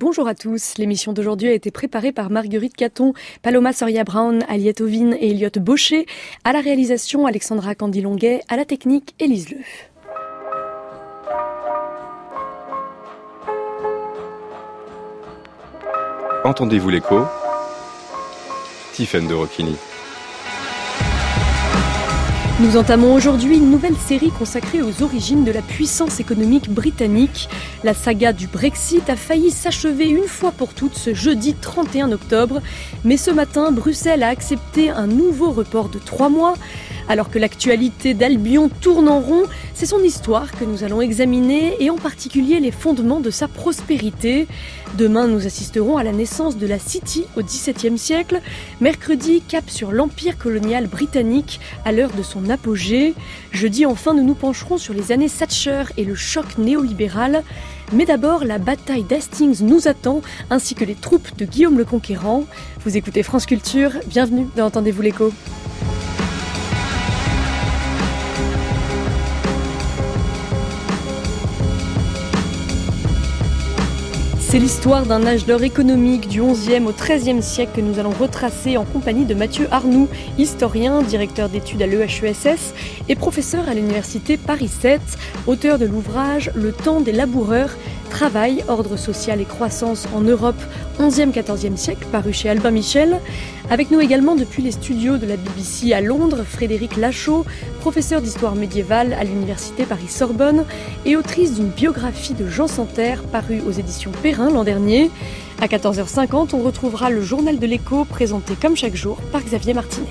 bonjour à tous. L'émission d'aujourd'hui a été préparée par Marguerite Caton, Paloma Soria-Brown, Aliette Ovine et Elliot Baucher. À la réalisation, Alexandra Candy-Longuet. À la technique, Élise Leu. Entendez-vous l'écho? Tiffaine de Rocchini. Nous entamons aujourd'hui une nouvelle série consacrée aux origines de la puissance économique britannique. La saga du Brexit a failli s'achever une fois pour toutes ce jeudi 31 octobre. Mais ce matin, Bruxelles a accepté un nouveau report de 3 mois. Alors que l'actualité d'Albion tourne en rond, c'est son histoire que nous allons examiner et en particulier les fondements de sa prospérité. Demain, nous assisterons à la naissance de la City au XVIIe siècle. Mercredi, cap sur l'empire colonial britannique à l'heure de son apogée. Jeudi, enfin, nous nous pencherons sur les années Thatcher et le choc néolibéral. Mais d'abord, la bataille d'Hastings nous attend, ainsi que les troupes de Guillaume le Conquérant. Vous écoutez France Culture, bienvenue dans Entendez-vous l'écho. C'est l'histoire d'un âge d'or économique du XIe au XIIIe siècle que nous allons retracer en compagnie de Mathieu Arnoux, historien, directeur d'études à l'EHESS et professeur à l'université Paris 7, auteur de l'ouvrage « Le temps des laboureurs, travail, ordre social et croissance en Europe, 11e-14e siècle » paru chez Albin Michel. Avec nous également depuis les studios de la BBC à Londres, Frédéric Lachaud, professeur d'histoire médiévale à l'université Paris-Sorbonne et autrice d'une biographie de Jean Santerre parue aux éditions Perrin l'an dernier. À 14h50, on retrouvera le journal de l'écho présenté comme chaque jour par Xavier Martinet.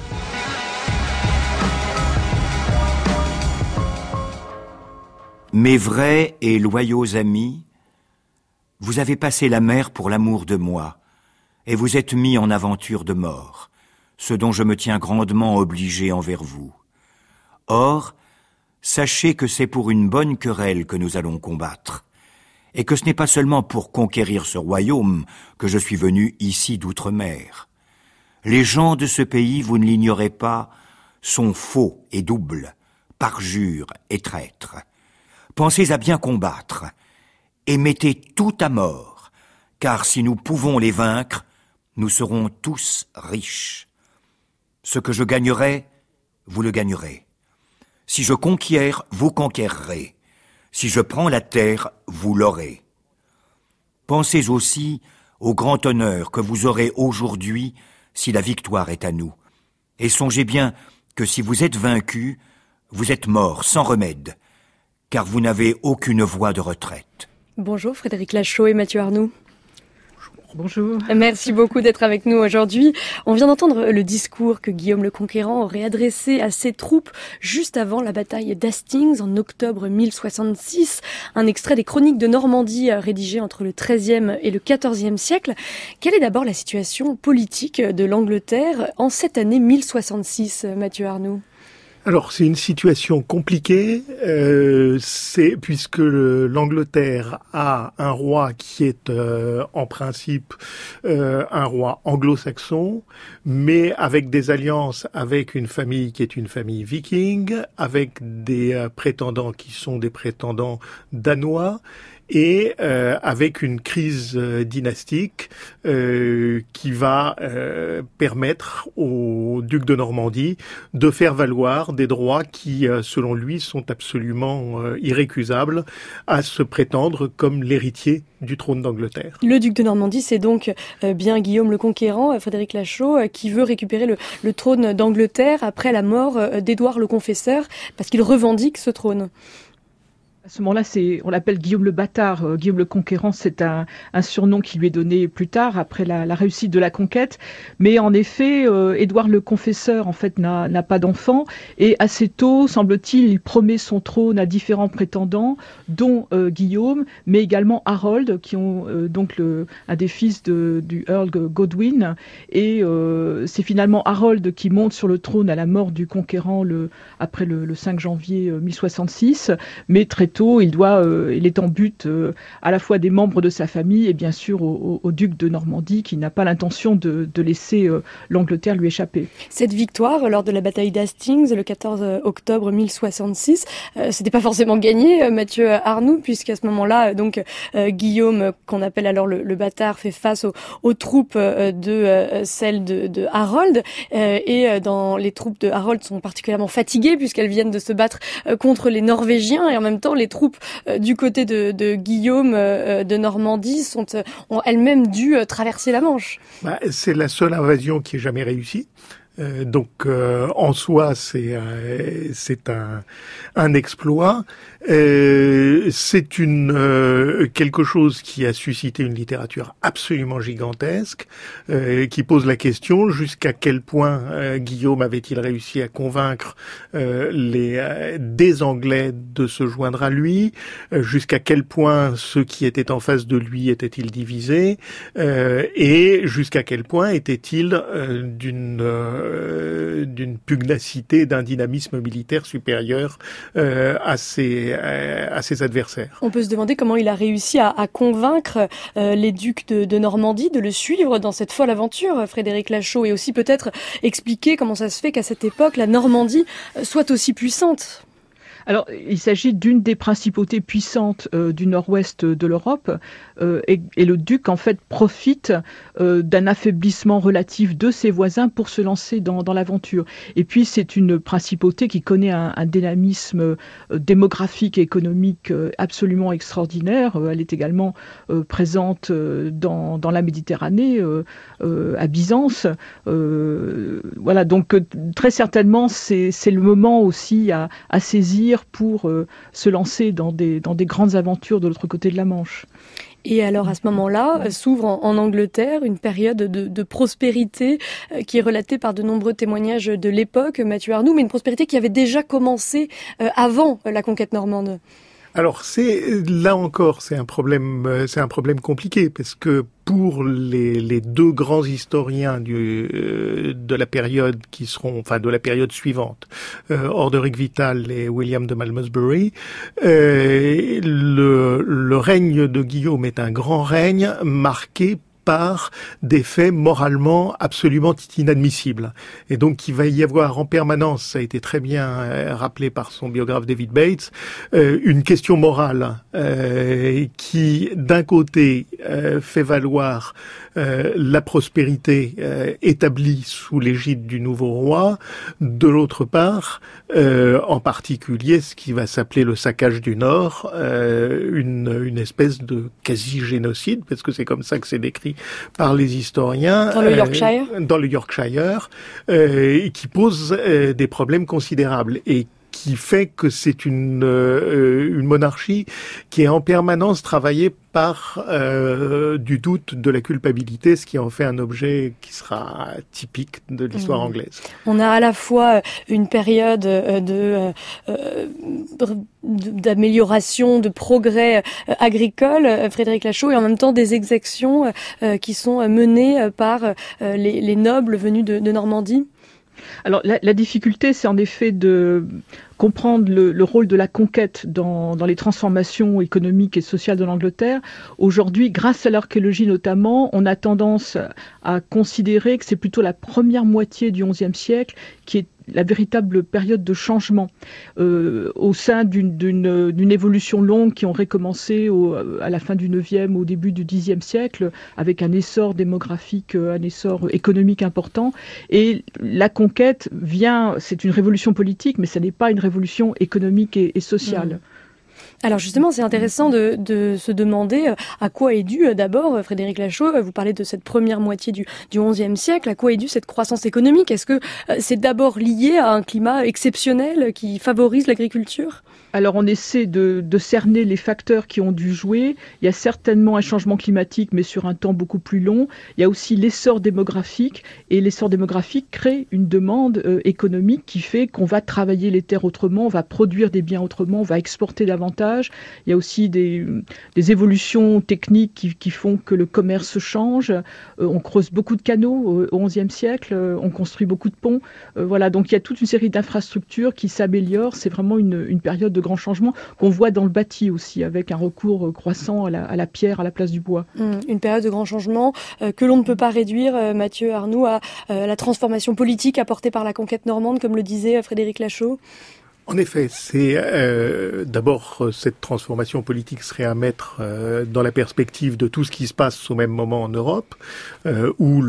Mes vrais et loyaux amis, vous avez passé la mer pour l'amour de moi, et vous êtes mis en aventure de mort, ce dont je me tiens grandement obligé envers vous. Or, sachez que c'est pour une bonne querelle que nous allons combattre, et que ce n'est pas seulement pour conquérir ce royaume que je suis venu ici d'outre-mer. Les gens de ce pays, vous ne l'ignorez pas, sont faux et doubles, parjures et traîtres. Pensez à bien combattre, et mettez tout à mort, car si nous pouvons les vaincre, nous serons tous riches. Ce que je gagnerai, vous le gagnerez. Si je conquiers, vous conquérerez. Si je prends la terre, vous l'aurez. Pensez aussi au grand honneur que vous aurez aujourd'hui si la victoire est à nous. Et songez bien que si vous êtes vaincus, vous êtes morts sans remède, car vous n'avez aucune voie de retraite. Bonjour Frédéric Lachaud et Mathieu Arnoux. Bonjour. Merci beaucoup d'être avec nous aujourd'hui. On vient d'entendre le discours que Guillaume le Conquérant aurait adressé à ses troupes juste avant la bataille d'Hastings en octobre 1066. Un extrait des Chroniques de Normandie rédigé entre le XIIIe et le XIVe siècle. Quelle est d'abord la situation politique de l'Angleterre en cette année 1066, Mathieu Arnoux ? Alors, c'est une situation compliquée, puisque l'Angleterre a un roi qui est en principe un roi anglo-saxon, mais avec des alliances avec une famille qui est une famille viking, avec des prétendants qui sont des prétendants danois, et avec une crise dynastique qui va permettre au duc de Normandie de faire valoir des droits qui, selon lui, sont absolument irrécusables à se prétendre comme l'héritier du trône d'Angleterre. Le duc de Normandie, c'est donc bien Guillaume le Conquérant, Frédéric Lachaud, qui veut récupérer le trône d'Angleterre après la mort d'Édouard le Confesseur, parce qu'il revendique ce trône. À ce moment-là, on l'appelle Guillaume le Bâtard. Guillaume le Conquérant, c'est un surnom qui lui est donné plus tard, après la réussite de la conquête. Mais en effet, Édouard le Confesseur, en fait, n'a pas d'enfant. Et assez tôt, semble-t-il, il promet son trône à différents prétendants, dont Guillaume, mais également Harold, qui ont donc un des fils du Earl Godwin. Et c'est finalement Harold qui monte sur le trône à la mort du Conquérant après le 5 janvier 1066. Mais très tôt. Il est en but à la fois des membres de sa famille et bien sûr au duc de Normandie qui n'a pas l'intention de laisser l'Angleterre lui échapper. Cette victoire lors de la bataille d'Hastings le 14 octobre 1066, c'était pas forcément gagné, Mathieu Arnoult, puisqu'à ce moment-là, donc Guillaume, qu'on appelle alors le bâtard, fait face aux troupes de celles de Harold, et dans les troupes de Harold sont particulièrement fatiguées puisqu'elles viennent de se battre contre les Norvégiens, et en même temps les troupes du côté de Guillaume de Normandie ont elles-mêmes dû traverser la Manche. C'est la seule invasion qui ait jamais réussi. Donc en soi c'est un exploit. C'est quelque chose qui a suscité une littérature absolument gigantesque, qui pose la question jusqu'à quel point Guillaume avait-il réussi à convaincre des Anglais de se joindre à lui, jusqu'à quel point ceux qui étaient en face de lui étaient-ils divisés, et jusqu'à quel point étaient-ils d'une pugnacité, d'un dynamisme militaire supérieur à ses adversaires. On peut se demander comment il a réussi à convaincre les ducs de Normandie de le suivre dans cette folle aventure, Frédéric Lachaud, et aussi peut-être expliquer comment ça se fait qu'à cette époque, la Normandie soit aussi puissante. Alors, il s'agit d'une des principautés puissantes du nord-ouest de l'Europe, et le duc, en fait, profite d'un affaiblissement relatif de ses voisins pour se lancer dans l'aventure. Et puis, c'est une principauté qui connaît un dynamisme démographique et économique absolument extraordinaire. Elle est également présente dans la Méditerranée, à Byzance. Voilà, donc très certainement, c'est le moment aussi à saisir pour se lancer dans des grandes aventures de l'autre côté de la Manche. Et alors à ce moment-là, s'ouvre en Angleterre une période de prospérité qui est relatée par de nombreux témoignages de l'époque, Mathieu Arnoult, mais une prospérité qui avait déjà commencé avant la conquête normande. Alors là encore, c'est un problème compliqué parce que pour les deux grands historiens de la période de la période suivante, Orderic Vital et William de Malmesbury, le règne de Guillaume est un grand règne marqué par des faits moralement absolument inadmissibles. Et donc, il va y avoir en permanence, ça a été très bien rappelé par son biographe David Bates, une question morale qui, d'un côté, fait valoir la prospérité établie sous l'égide du nouveau roi, de l'autre part, en particulier ce qui va s'appeler le saccage du Nord, une espèce de quasi-génocide, parce que c'est comme ça que c'est décrit par les historiens. Dans le Yorkshire. Dans le Yorkshire, qui pose des problèmes considérables et qui fait que c'est une monarchie qui est en permanence travaillée par du doute, de la culpabilité, ce qui en fait un objet qui sera typique de l'histoire anglaise. On a à la fois une période d'amélioration, de progrès agricole, Frédéric Lachaud, et en même temps des exactions qui sont menées par les nobles venus de Normandie. Alors la difficulté, c'est en effet de comprendre le rôle de la conquête dans les transformations économiques et sociales de l'Angleterre. Aujourd'hui, grâce à l'archéologie notamment, on a tendance à considérer que c'est plutôt la première moitié du XIe siècle qui est la véritable période de changement au sein d'une évolution longue qui aurait commencé à la fin du 9e, au début du 10e siècle, avec un essor démographique, un essor économique important. Et la conquête c'est une révolution politique, mais ce n'est pas une révolution économique et sociale. Alors justement, c'est intéressant de se demander à quoi est due d'abord, Frédéric Lachaud, vous parlez de cette première moitié du XIe siècle, à quoi est due cette croissance économique? Est-ce que c'est d'abord lié à un climat exceptionnel qui favorise l'agriculture? Alors on essaie de cerner les facteurs qui ont dû jouer. Il y a certainement un changement climatique, mais sur un temps beaucoup plus long. Il y a aussi l'essor démographique, et l'essor démographique crée une demande économique qui fait qu'on va travailler les terres autrement, on va produire des biens autrement, on va exporter davantage. Il y a aussi des évolutions techniques qui font que le commerce change. On creuse beaucoup de canaux au XIe siècle, on construit beaucoup de ponts. Voilà, donc il y a toute une série d'infrastructures qui s'améliorent. C'est vraiment une période de grands changements qu'on voit dans le bâti aussi, avec un recours croissant à la pierre à la place du bois. Une période de grands changements que l'on ne peut pas réduire, Mathieu Arnoult, à la transformation politique apportée par la conquête normande, comme le disait Frédéric Lachaud. En effet, c'est d'abord cette transformation politique serait à mettre dans la perspective de tout ce qui se passe au même moment en Europe, où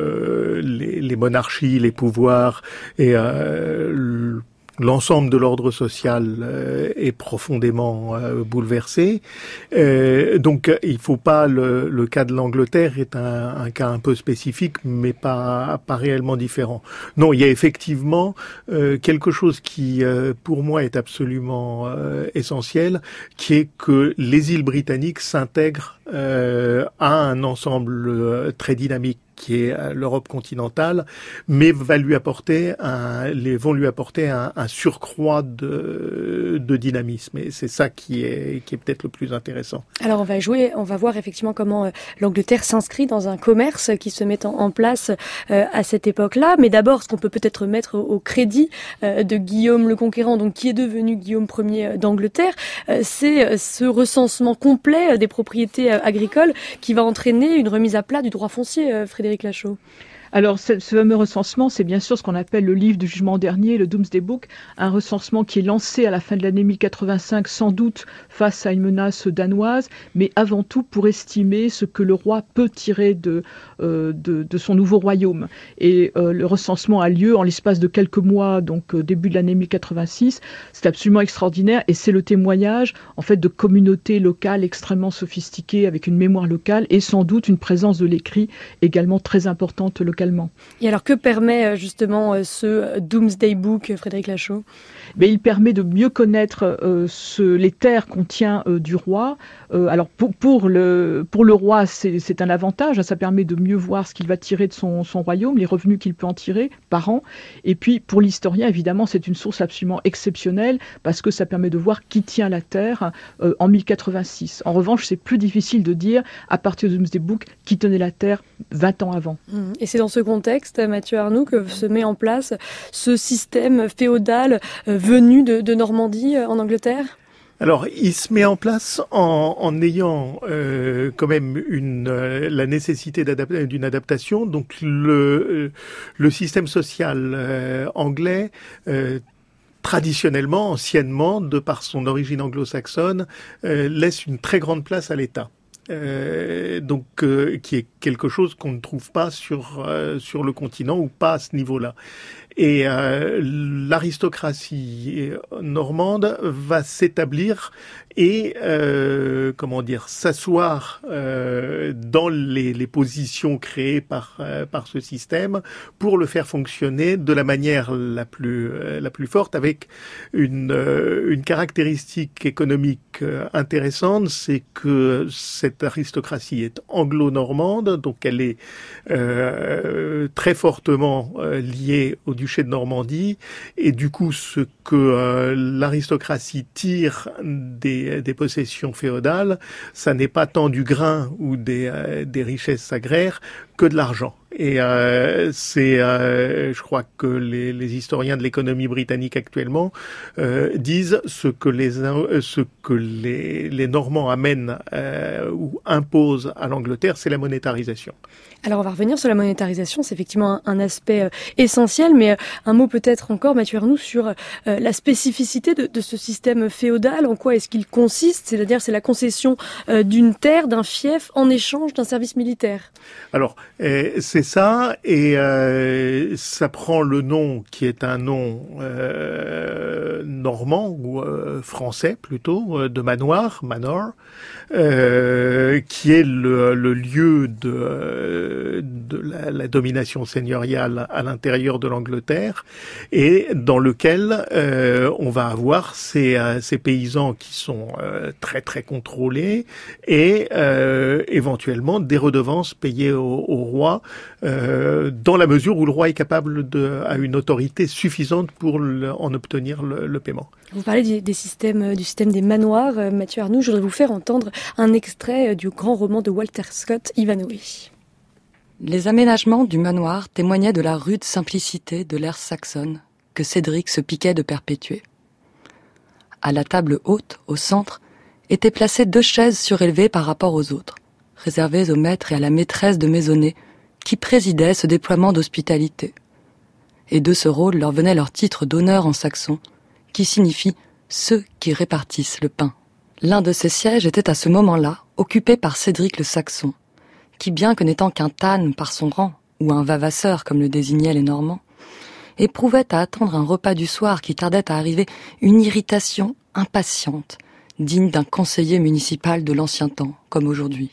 les monarchies, les pouvoirs et l'ensemble de l'ordre social est profondément bouleversé. Donc, il faut pas le cas de l'Angleterre est un cas un peu spécifique, mais pas réellement différent. Non, il y a effectivement quelque chose qui, pour moi, est absolument essentiel, qui est que les îles britanniques s'intègrent à un ensemble très dynamique qui est l'Europe continentale, mais vont lui apporter un surcroît de dynamisme. Et c'est ça qui est peut-être le plus intéressant. Alors on va voir effectivement comment l'Angleterre s'inscrit dans un commerce qui se met en place à cette époque-là. Mais d'abord, ce qu'on peut peut-être mettre au crédit de Guillaume le Conquérant, donc qui est devenu Guillaume Ier d'Angleterre, c'est ce recensement complet des propriétés agricoles qui va entraîner une remise à plat du droit foncier, Frédéric Lachaud. Alors, ce fameux recensement, c'est bien sûr ce qu'on appelle le livre du jugement dernier, le Domesday Book, un recensement qui est lancé à la fin de l'année 1085, sans doute face à une menace danoise, mais avant tout pour estimer ce que le roi peut tirer de son nouveau royaume. Et le recensement a lieu en l'espace de quelques mois, donc début de l'année 1086. C'est absolument extraordinaire et c'est le témoignage, en fait, de communautés locales extrêmement sophistiquées avec une mémoire locale et sans doute une présence de l'écrit également très importante localement. Et alors, que permet justement ce Domesday Book, Frédéric Lachaud ? Mais il permet de mieux connaître les terres qu'on tient du roi. Alors pour le roi, c'est un avantage. Ça permet de mieux voir ce qu'il va tirer de son royaume, les revenus qu'il peut en tirer par an. Et puis pour l'historien, évidemment, c'est une source absolument exceptionnelle parce que ça permet de voir qui tient la terre en 1086. En revanche, c'est plus difficile de dire à partir de Domesday Book qui tenait la terre 20 ans avant. Et c'est dans ce contexte, Mathieu Arnoult, que se met en place ce système féodal venu de Normandie en Angleterre ? Alors, il se met en place en ayant quand même la nécessité d'une adaptation. Donc, le système social anglais traditionnellement, anciennement, de par son origine anglo-saxonne, laisse une très grande place à l'État. Donc qui est quelque chose qu'on ne trouve pas sur le continent ou pas à ce niveau-là. Et l'aristocratie normande va s'établir et s'asseoir dans les positions créées par ce système pour le faire fonctionner de la manière la plus forte, avec une caractéristique économique intéressante, c'est que cette aristocratie est anglo-normande, donc elle est très fortement liée au duché de Normandie, et du coup ce que l'aristocratie tire des possessions féodales, ça n'est pas tant du grain ou des richesses agraires que de l'argent. Et je crois que les historiens de l'économie britannique actuellement disent ce que les Normands amènent ou imposent à l'Angleterre, c'est la monétarisation. Alors on va revenir sur la monétarisation, c'est effectivement un aspect essentiel, mais un mot peut-être encore, Mathieu Arnoult, sur la spécificité de ce système féodal. En quoi est-ce qu'il consiste ? C'est-à-dire c'est la concession d'une terre, d'un fief, en échange d'un service militaire. Alors c'est ça, et ça prend le nom qui est un nom normand ou français plutôt, de manoir, manor, qui est le lieu de la domination seigneuriale à l'intérieur de l'Angleterre, et dans lequel on va avoir ces paysans qui sont très très contrôlés, et éventuellement des redevances payées au roi, dans la mesure où le roi est capable a une autorité suffisante pour en obtenir le paiement. Vous parlez du système des manoirs, Mathieu Arnoult. Je voudrais vous faire entendre un extrait du grand roman de Walter Scott, Ivanhoe. Les aménagements du manoir témoignaient de la rude simplicité de l'ère saxonne que Cédric se piquait de perpétuer. À la table haute, au centre, étaient placées 2 chaises surélevées par rapport aux autres, réservées au maître et à la maîtresse de maisonnée, qui présidaient ce déploiement d'hospitalité. Et de ce rôle leur venait leur titre d'honneur en saxon, qui signifie « ceux qui répartissent le pain ». L'un de ces sièges était à ce moment-là occupé par Cédric le Saxon, qui, bien que n'étant qu'un tâne par son rang, ou un vavasseur comme le désignaient les Normands, éprouvait à attendre un repas du soir qui tardait à arriver une irritation impatiente, digne d'un conseiller municipal de l'ancien temps, comme aujourd'hui.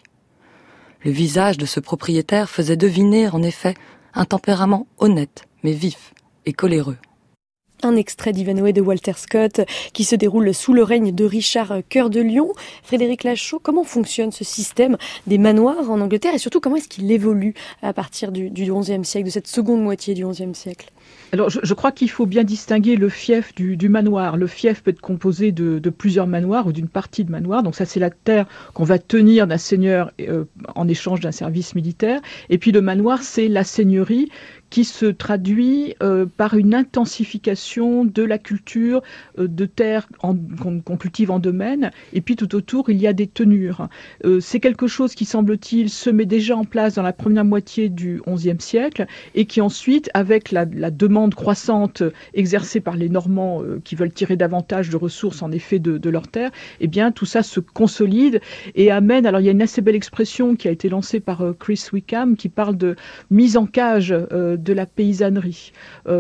Le visage de ce propriétaire faisait deviner, en effet, un tempérament honnête, mais vif et coléreux. Un extrait d'Ivanhoé de Walter Scott qui se déroule sous le règne de Richard Cœur de Lion. Frédéric Lachaud, comment fonctionne ce système des manoirs en Angleterre et surtout comment est-ce qu'il évolue à partir du XIe siècle, de cette seconde moitié du XIe siècle ? Alors, je crois qu'il faut bien distinguer le fief du manoir. Le fief peut être composé de plusieurs manoirs ou d'une partie de manoir. Donc ça, c'est la terre qu'on va tenir d'un seigneur en échange d'un service militaire. Et puis le manoir, c'est la seigneurie qui se traduit par une intensification de la culture de terre qu'on cultive en domaine. Et puis tout autour, il y a des tenures. C'est quelque chose qui, semble-t-il, se met déjà en place dans la première moitié du XIe siècle et qui ensuite, avec la demande croissante exercée par les Normands qui veulent tirer davantage de ressources en effet de leurs terres, eh bien tout ça se consolide et amène. Alors il y a une assez belle expression qui a été lancée par Chris Wickham qui parle de mise en cage de la paysannerie.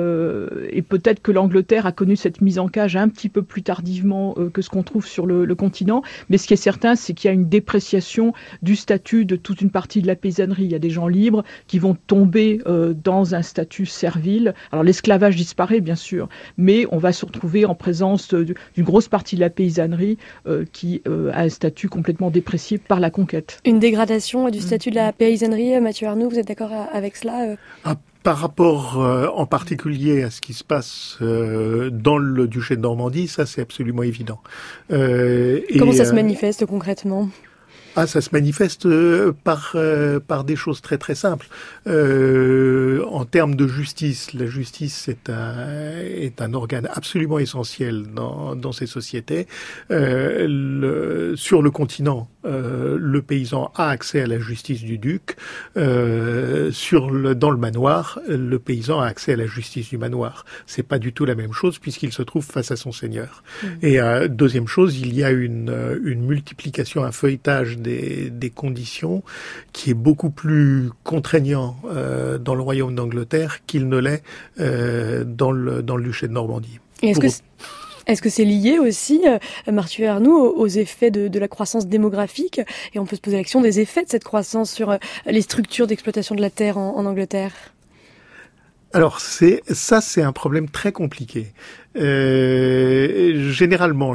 Et peut-être que l'Angleterre a connu cette mise en cage un petit peu plus tardivement que ce qu'on trouve sur le continent, mais ce qui est certain, c'est qu'il y a une dépréciation du statut de toute une partie de la paysannerie. Il y a des gens libres qui vont tomber dans un statut servile. Alors l'esclavage disparaît bien sûr, mais on va se retrouver en présence d'une grosse partie de la paysannerie qui a un statut complètement déprécié par la conquête. Une dégradation du statut de la paysannerie, Mathieu Arnoux, vous êtes d'accord avec cela Par rapport en particulier à ce qui se passe dans le duché de Normandie, ça c'est absolument évident. Comment ça se manifeste concrètement ? Ça se manifeste par des choses très très simples. En termes de justice, la justice est un organe absolument essentiel dans ces sociétés. Sur le continent, le paysan a accès à la justice du duc. Dans le manoir, le paysan a accès à la justice du manoir. C'est pas du tout la même chose puisqu'il se trouve face à son seigneur. Et deuxième chose, il y a une multiplication, un feuilletage des conditions qui est beaucoup plus contraignant dans le royaume d'Angleterre qu'il ne l'est dans le duché de Normandie. Et est-ce que c'est lié aussi, Mathieu Arnoux, aux effets de la croissance démographique ? Et on peut se poser la question des effets de cette croissance sur les structures d'exploitation de la terre en Angleterre ? Alors c'est un problème très compliqué. Généralement,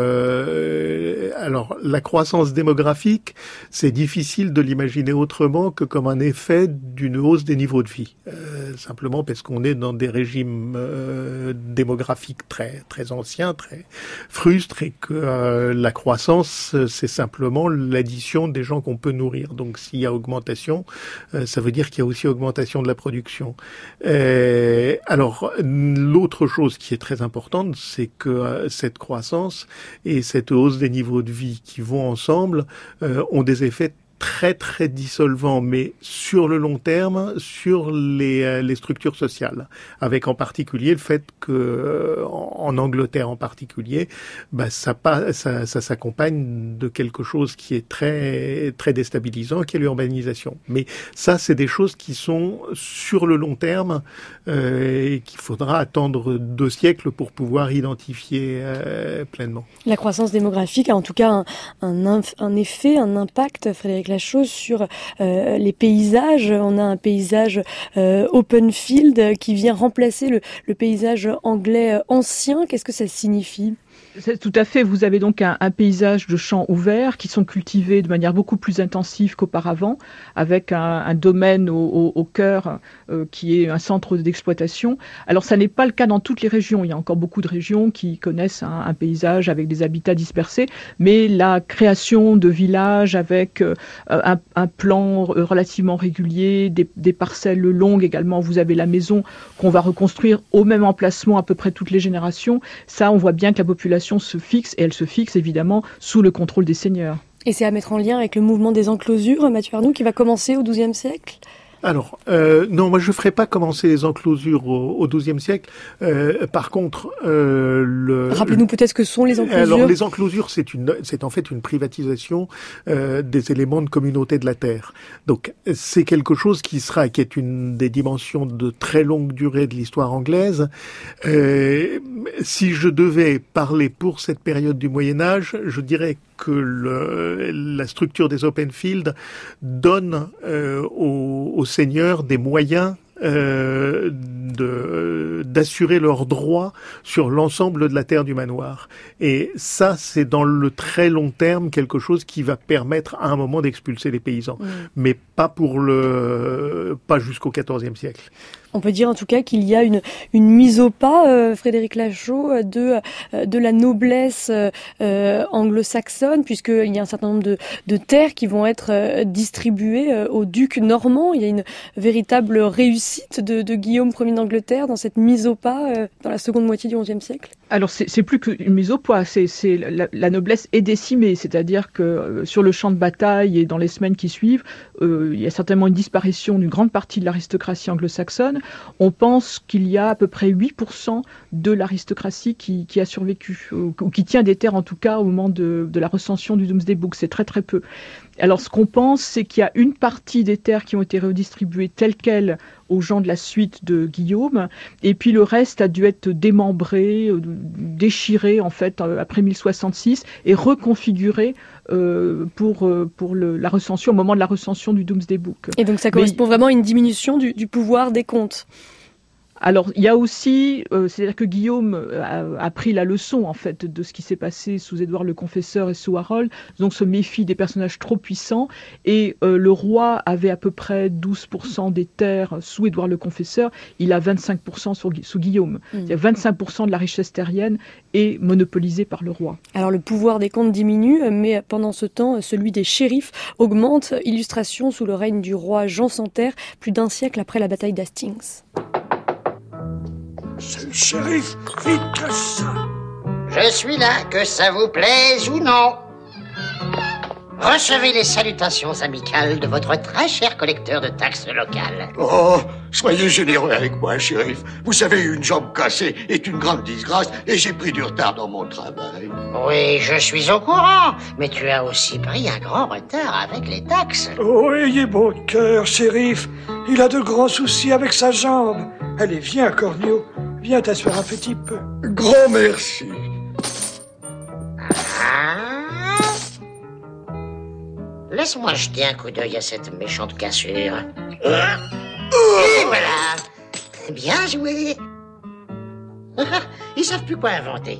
la croissance démographique, c'est difficile de l'imaginer autrement que comme un effet d'une hausse des niveaux de vie. Simplement parce qu'on est dans des régimes démographiques très très anciens, très frustres, et que la croissance, c'est simplement l'addition des gens qu'on peut nourrir. Donc s'il y a augmentation, ça veut dire qu'il y a aussi augmentation de la production. Alors l'autre chose qui est très importante, c'est que cette croissance et cette hausse des niveaux de vie qui vont ensemble ont des effets très très dissolvant, mais sur le long terme, sur les structures sociales, avec en particulier le fait que en Angleterre en particulier, ça s'accompagne de quelque chose qui est très très déstabilisant, qui est l'urbanisation. Mais ça, c'est des choses qui sont sur le long terme et qu'il faudra attendre 2 siècles pour pouvoir identifier pleinement. La croissance démographique a en tout cas un effet, un impact, Frédéric Lachaud, sur les paysages. On a un paysage open field qui vient remplacer le paysage anglais ancien. Qu'est-ce que ça signifie ? Tout à fait. Vous avez donc un paysage de champs ouverts qui sont cultivés de manière beaucoup plus intensive qu'auparavant, avec un domaine au cœur qui est un centre d'exploitation. Alors ça n'est pas le cas dans toutes les régions. Il y a encore beaucoup de régions qui connaissent un paysage avec des habitats dispersés, mais la création de villages avec un plan relativement régulier, des parcelles longues également. Vous avez la maison qu'on va reconstruire au même emplacement à peu près toutes les générations. Ça, on voit bien que la population population se fixe, et elle se fixe évidemment sous le contrôle des seigneurs. Et c'est à mettre en lien avec le mouvement des enclosures, Mathieu Arnoult, qui va commencer au XIIe siècle ? Alors, non, moi je ferai pas commencer les enclosures au XIIe siècle. Par contre, rappelez-nous peut-être ce que sont les enclosures. Alors, les enclosures, c'est en fait une privatisation des éléments de communauté de la terre. Donc, c'est quelque chose qui est une des dimensions de très longue durée de l'histoire anglaise. Si je devais parler pour cette période du Moyen Âge, je dirais que la structure des open fields donne aux seigneurs des moyens d'assurer leurs droits sur l'ensemble de la terre du manoir. Et ça, c'est dans le très long terme quelque chose qui va permettre à un moment d'expulser les paysans. Mais pas jusqu'au XIVe siècle. On peut dire en tout cas qu'il y a une mise au pas, Frédéric Lachaud, de la noblesse anglo-saxonne, puisqu'il y a un certain nombre de terres qui vont être distribuées aux ducs normands. Il y a une véritable réussite de Guillaume Ier d'Angleterre dans cette mise au pas dans la seconde moitié du XIe siècle. Alors c'est plus qu'une mise au pas, la noblesse est décimée, c'est-à-dire que sur le champ de bataille et dans les semaines qui suivent, il y a certainement une disparition d'une grande partie de l'aristocratie anglo-saxonne. On pense qu'il y a à peu près 8% de l'aristocratie qui a survécu, ou qui tient des terres en tout cas au moment de la recension du Domesday Book. C'est très très peu. Alors ce qu'on pense, c'est qu'il y a une partie des terres qui ont été redistribuées telles quelles aux gens de la suite de Guillaume, et puis le reste a dû être démembré, déchiré en fait après 1066 et reconfiguré pour la recension, au moment de la recension du Domesday Book. Et donc ça correspond vraiment à une diminution du pouvoir des comtes. Alors, il y a aussi, c'est-à-dire que Guillaume a pris la leçon, en fait, de ce qui s'est passé sous Édouard le Confesseur et sous Harold, donc se méfie des personnages trop puissants, et le roi avait à peu près 12% des terres sous Édouard le Confesseur, il a 25% sous Guillaume. C'est-à-dire 25% de la richesse terrienne est monopolisée par le roi. Alors, le pouvoir des comtes diminue, mais pendant ce temps, celui des shérifs augmente. Illustration sous le règne du roi Jean sans Terre, plus d'un siècle après la bataille d'Hastings. C'est le shérif, vite que ça. Je suis là, que ça vous plaise ou non. Recevez les salutations amicales de votre très cher collecteur de taxes locales. Oh, soyez généreux avec moi, shérif. Vous savez, une jambe cassée est une grande disgrâce et j'ai pris du retard dans mon travail. Oui, je suis au courant, mais tu as aussi pris un grand retard avec les taxes. Oh, ayez bon cœur, shérif. Il a de grands soucis avec sa jambe. Allez, viens, Cornio. Viens t'asseoir un petit peu. Grand merci. Laisse-moi jeter un coup d'œil à cette méchante cassure. Et voilà. Bien joué. Ils savent plus quoi inventer.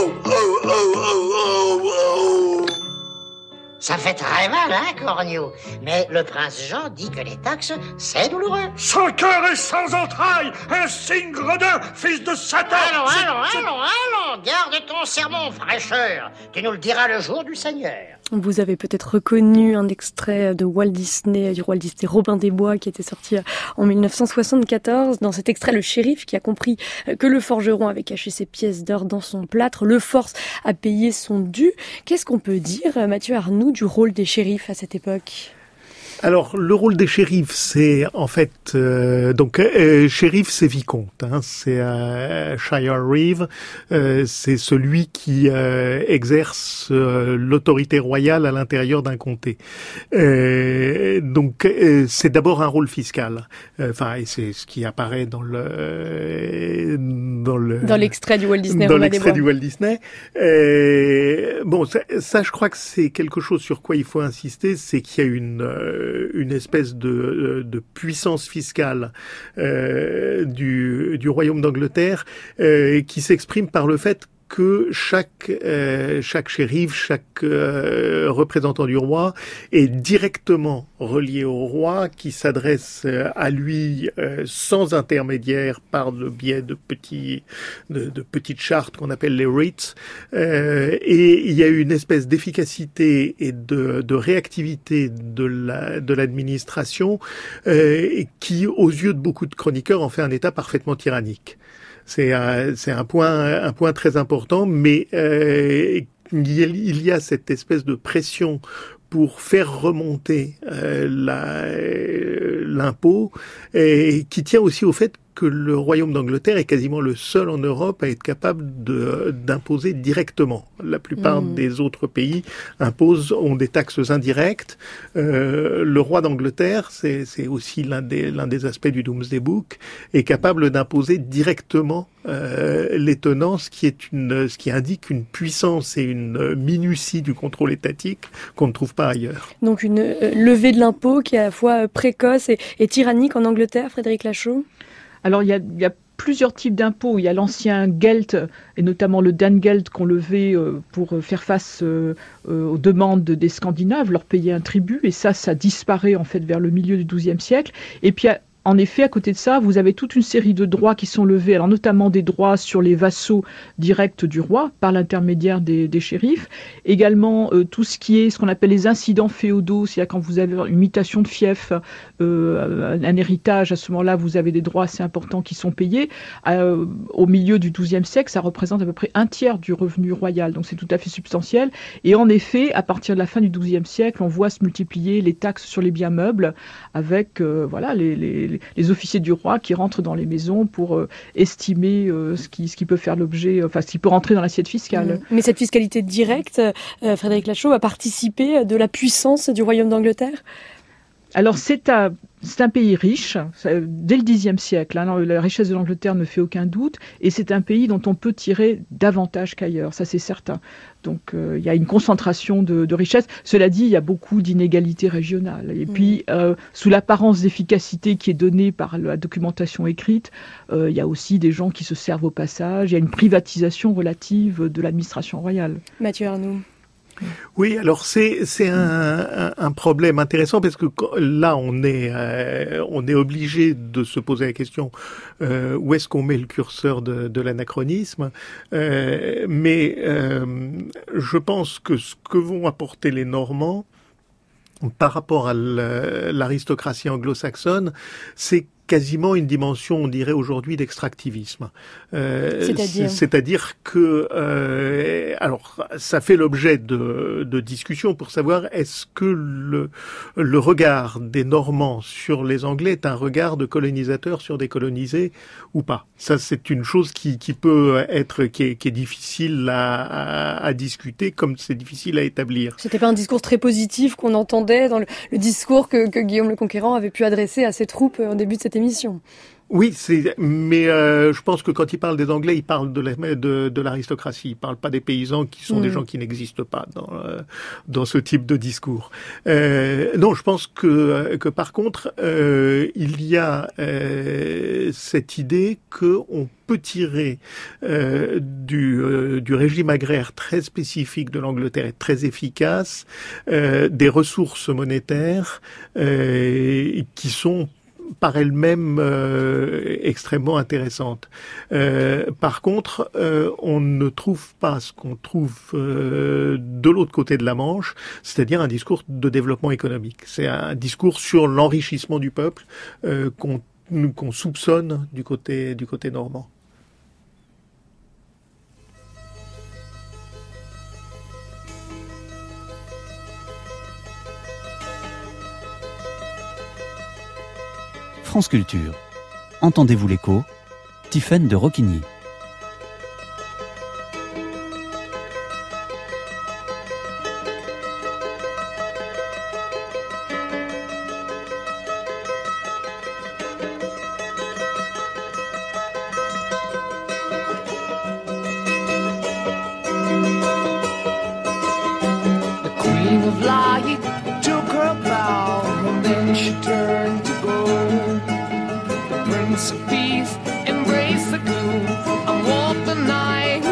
Ça fait très mal, hein, Cornio? Mais le prince Jean dit que les taxes, c'est douloureux. Sans cœur et sans entrailles, un signe gredin, fils de Satan. Allons, garde ton sermon, fraîcheur. Tu nous le diras le jour du Seigneur. Vous avez peut-être reconnu un extrait de Walt Disney, du Walt Disney Robin des Bois, qui était sorti en 1974. Dans cet extrait, le shérif, qui a compris que le forgeron avait caché ses pièces d'or dans son plâtre, le force à payer son dû. Qu'est-ce qu'on peut dire, Mathieu Arnoult, du rôle des shérifs à cette époque ? Alors, le rôle des shérifs, c'est en fait shérif, c'est vicomte, hein, c'est Shire Reeve, c'est celui qui exerce l'autorité royale à l'intérieur d'un comté. C'est d'abord un rôle fiscal. Et c'est ce qui apparaît dans l'extrait du Walt Disney. Dans l'extrait du Walt Disney. Ça, je crois que c'est quelque chose sur quoi il faut insister, c'est qu'il y a une espèce de puissance fiscale du royaume d'Angleterre qui s'exprime par le fait que chaque shérif, chaque représentant du roi est directement relié au roi, qui s'adresse à lui sans intermédiaire par le biais de petites chartes qu'on appelle les writs. Et il y a une espèce d'efficacité et de réactivité de l'administration qui, aux yeux de beaucoup de chroniqueurs, en fait un État parfaitement tyrannique. C'est un point très important, mais il y a cette espèce de pression pour faire remonter l'impôt, et qui tient aussi au fait que le Royaume d'Angleterre est quasiment le seul en Europe à être capable d'imposer directement. La plupart des autres pays ont des taxes indirectes. Le roi d'Angleterre, c'est aussi l'un des aspects du Domesday Book, est capable d'imposer directement les tenants, ce qui indique une puissance et une minutie du contrôle étatique qu'on ne trouve pas ailleurs. Donc une levée de l'impôt qui est à la fois précoce et tyrannique en Angleterre, Frédéric Lachaud? Alors, il y a plusieurs types d'impôts. Il y a l'ancien Geld, et notamment le Dangeld, qu'on levait pour faire face aux demandes des Scandinaves, leur payer un tribut. Et ça disparaît en fait vers le milieu du XIIe siècle. Et puis, en effet, à côté de ça, vous avez toute une série de droits qui sont levés, alors notamment des droits sur les vassaux directs du roi, par l'intermédiaire des shérifs. Également, tout ce qui est ce qu'on appelle les incidents féodaux, c'est-à-dire quand vous avez une mutation de fief, un héritage, à ce moment-là, vous avez des droits assez importants qui sont payés. Au milieu du XIIe siècle, ça représente à peu près un tiers du revenu royal, donc c'est tout à fait substantiel. Et en effet, à partir de la fin du XIIe siècle, on voit se multiplier les taxes sur les biens meubles, avec les officiers du roi qui rentrent dans les maisons pour estimer ce qui peut faire l'objet, ce qui peut rentrer dans l'assiette fiscale. Mais cette fiscalité directe, Frédéric Lachaud, a participé de la puissance du Royaume d'Angleterre? Alors c'est un pays riche, dès le Xe siècle, la richesse de l'Angleterre ne fait aucun doute, et c'est un pays dont on peut tirer davantage qu'ailleurs, ça c'est certain. Donc il y a une concentration de richesses. Cela dit, il y a beaucoup d'inégalités régionales. Et puis, sous l'apparence d'efficacité qui est donnée par la documentation écrite, il y a aussi des gens qui se servent au passage. Il y a une privatisation relative de l'administration royale. Mathieu Arnoult. Oui, alors c'est un problème intéressant parce que là on est obligé de se poser la question où est-ce qu'on met le curseur de l'anachronisme, mais je pense que ce que vont apporter les Normands par rapport à l'aristocratie anglo-saxonne, c'est quasiment une dimension, on dirait aujourd'hui, d'extractivisme. C'est-à-dire que, alors, ça fait l'objet de discussions pour savoir est-ce que le regard des Normands sur les Anglais est un regard de colonisateurs sur des colonisés ou pas. Ça, c'est une chose qui peut être, qui est difficile à discuter, comme c'est difficile à établir. C'était pas un discours très positif qu'on entendait dans le discours que Guillaume le Conquérant avait pu adresser à ses troupes en début de cette émission. Oui, mais je pense que quand il parle des Anglais, il parle de l'aristocratie. Il parle pas des paysans qui sont des gens qui n'existent pas dans ce type de discours. Non, je pense que par contre, il y a cette idée qu'on peut tirer du régime agraire très spécifique de l'Angleterre et très efficace des ressources monétaires qui sont par elle-même extrêmement intéressante. Par contre, on ne trouve pas ce qu'on trouve de l'autre côté de la Manche, c'est-à-dire un discours de développement économique. C'est un discours sur l'enrichissement du peuple qu'on soupçonne du côté normand. France Culture. Entendez-vous l'écho? Tiffaine de Roquigny. The Queen of Light took her bow and then she turned to go. Prince of Peace embrace the gloom and walk the night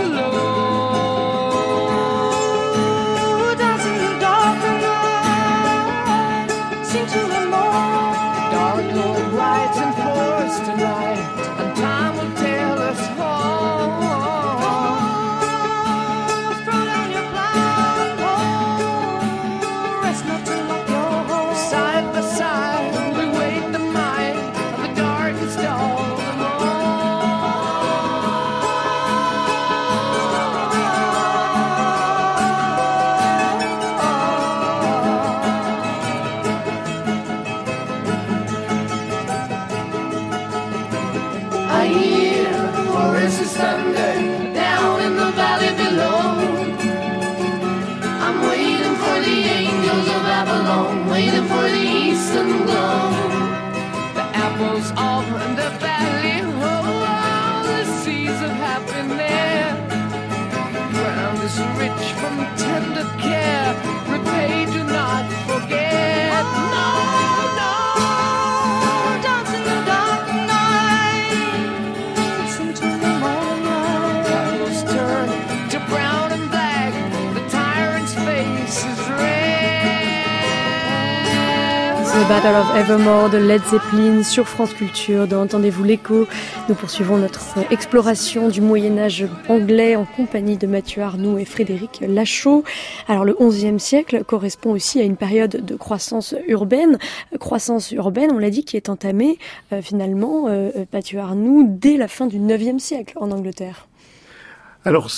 alone. Dancing in the dark and night, seem to the morn. The dark Lord rides in forest tonight, and time will tell us all. Throw down your plow and hoe, rest not to lock your home. Side by side we wait the might of the darkest dawn. hear Horace's thunder down in the valley below. I'm waiting for the angels of Avalon, waiting for the eastern glow. The apples all in the valley, oh, the seas of happiness. Ground is rich from tender care, repay, do not forget. No, no, dance in the dark night, listen to the morning. Apples turn to brown and black, the tyrant's face is The Battle of Evermore de Led Zeppelin sur France Culture. Dans Entendez-vous l'écho, nous poursuivons notre exploration du Moyen-Âge anglais en compagnie de Mathieu Arnoux et Frédéric Lachaud. Alors le XIe siècle correspond aussi à une période de croissance urbaine, on l'a dit, qui est entamée finalement, Mathieu Arnoux, dès la fin du IXe siècle en Angleterre. Alors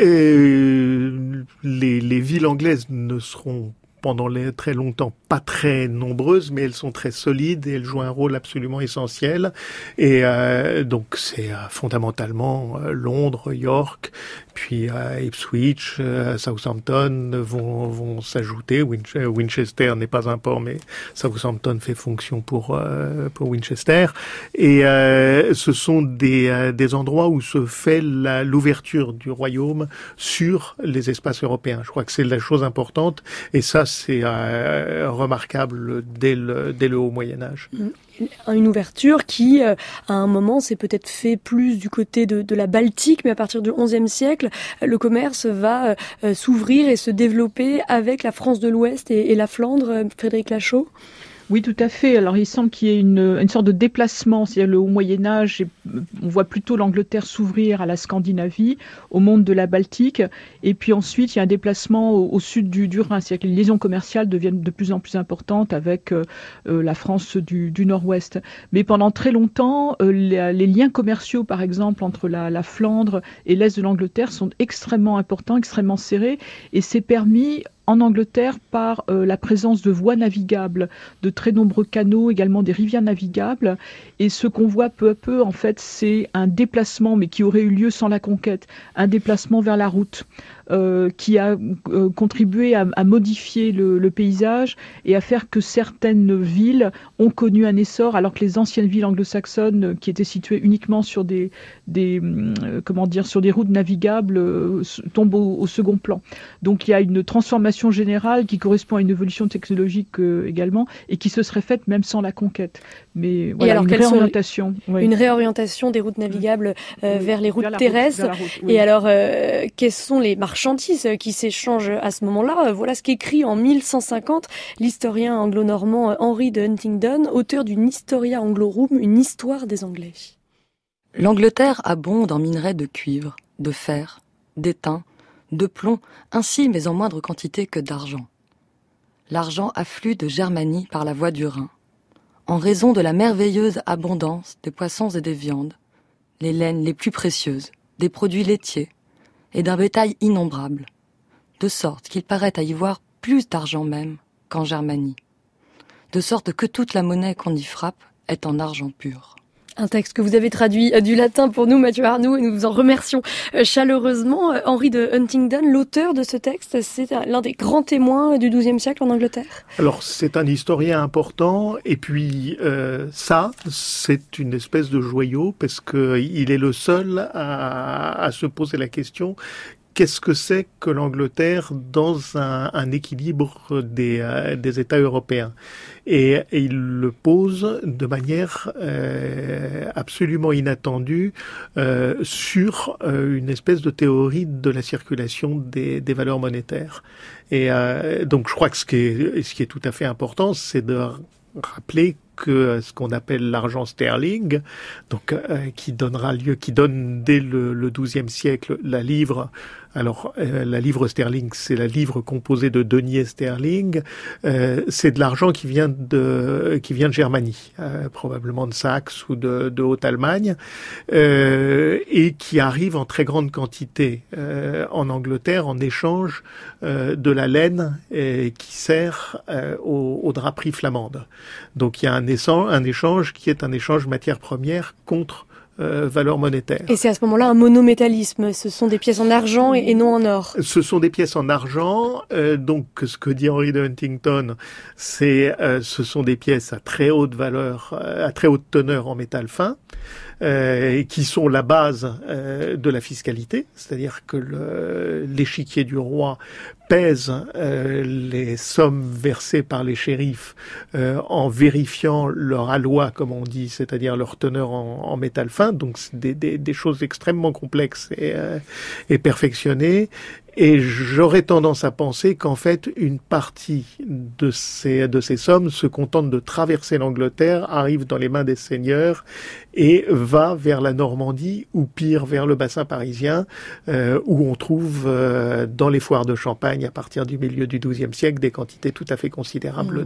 les villes anglaises ne seront pendant très longtemps pas très nombreuses, mais elles sont très solides et elles jouent un rôle absolument essentiel. Et donc c'est fondamentalement Londres, York, puis Ipswich, Southampton vont s'ajouter. Winchester n'est pas un port, mais Southampton fait fonction pour Winchester. Et ce sont des endroits où se fait l'ouverture du royaume sur les espaces européens. Je crois que c'est la chose importante, et ça c'est remarquable dès le haut Moyen-Âge. Une ouverture qui, à un moment, s'est peut-être fait plus du côté de la Baltique, mais à partir du XIe siècle, le commerce va s'ouvrir et se développer avec la France de l'Ouest et la Flandre. Frédéric Lachaud ? Oui, tout à fait. Alors, il semble qu'il y ait une sorte de déplacement. C'est-à-dire le haut Moyen-Âge, on voit plutôt l'Angleterre s'ouvrir à la Scandinavie, au monde de la Baltique. Et puis ensuite, il y a un déplacement au sud du Rhin. C'est-à-dire que les liaisons commerciales deviennent de plus en plus importantes avec la France du Nord-Ouest. Mais pendant très longtemps, les liens commerciaux, par exemple, entre la Flandre et l'Est de l'Angleterre sont extrêmement importants, extrêmement serrés. Et c'est permis en Angleterre par la présence de voies navigables, de très nombreux canaux, également des rivières navigables. Et ce qu'on voit peu à peu, en fait, c'est un déplacement, mais qui aurait eu lieu sans la conquête, un déplacement vers la route. Qui a contribué à modifier le paysage et à faire que certaines villes ont connu un essor, alors que les anciennes villes anglo-saxonnes, qui étaient situées uniquement sur des routes navigables, tombent au second plan. Donc il y a une transformation générale qui correspond à une évolution technologique également, et qui se serait faite même sans la conquête. Mais voilà, une réorientation. Une réorientation des routes navigables vers les routes terrestres. Et alors, quelles sont les marchandises qui s'échangent à ce moment-là? Voilà ce qu'écrit en 1150 l'historien anglo-normand Henry de Huntingdon, auteur d'une Historia Anglorum, une histoire des Anglais. L'Angleterre abonde en minerais de cuivre, de fer, d'étain, de plomb, ainsi mais en moindre quantité que d'argent. L'argent afflue de Germanie par la voie du Rhin, en raison de la merveilleuse abondance des poissons et des viandes, les laines les plus précieuses, des produits laitiers, et d'un bétail innombrable, de sorte qu'il paraît à y voir plus d'argent même qu'en Germanie, de sorte que toute la monnaie qu'on y frappe est en argent pur. Un texte que vous avez traduit du latin pour nous, Mathieu Arnoux, et nous vous en remercions chaleureusement. Henry de Huntingdon, l'auteur de ce texte, c'est l'un des grands témoins du XIIe siècle en Angleterre. Alors, c'est un historien important, et puis ça, c'est une espèce de joyau, parce qu'il est le seul à se poser la question: qu'est-ce que c'est que l'Angleterre dans un équilibre des États européens? Et il le pose de manière absolument inattendue sur une espèce de théorie de la circulation des valeurs monétaires. Et donc je crois que ce qui est tout à fait important, c'est de rappeler que ce qu'on appelle l'argent sterling, donc qui donne dès le XIIe siècle la livre. Alors la livre sterling, c'est la livre composée de deniers sterling. C'est de l'argent qui vient de Germanie, probablement de Saxe ou de Haute-Allemagne, et qui arrive en très grande quantité en Angleterre en échange de la laine qui sert aux draperies flamandes. Donc il y a un échange qui est un échange matière première contre valeur monétaire. Et c'est à ce moment-là un monométallisme. Ce sont des pièces en argent et non en or. Ce sont des pièces en argent. Donc, ce que dit Henry de Huntington, ce sont des pièces à très haute valeur, à très haute teneur en métal fin. Qui sont la base de la fiscalité, c'est-à-dire que l'échiquier du roi pèse les sommes versées par les shérifs en vérifiant leur aloi, comme on dit, c'est-à-dire leur teneur en métal fin. Donc c'est des choses extrêmement complexes et perfectionnées. Et j'aurais tendance à penser qu'en fait, une partie de ces sommes se contente de traverser l'Angleterre, arrive dans les mains des seigneurs et va vers la Normandie ou pire vers le bassin parisien, où on trouve dans les foires de Champagne à partir du milieu du XIIe siècle des quantités tout à fait considérables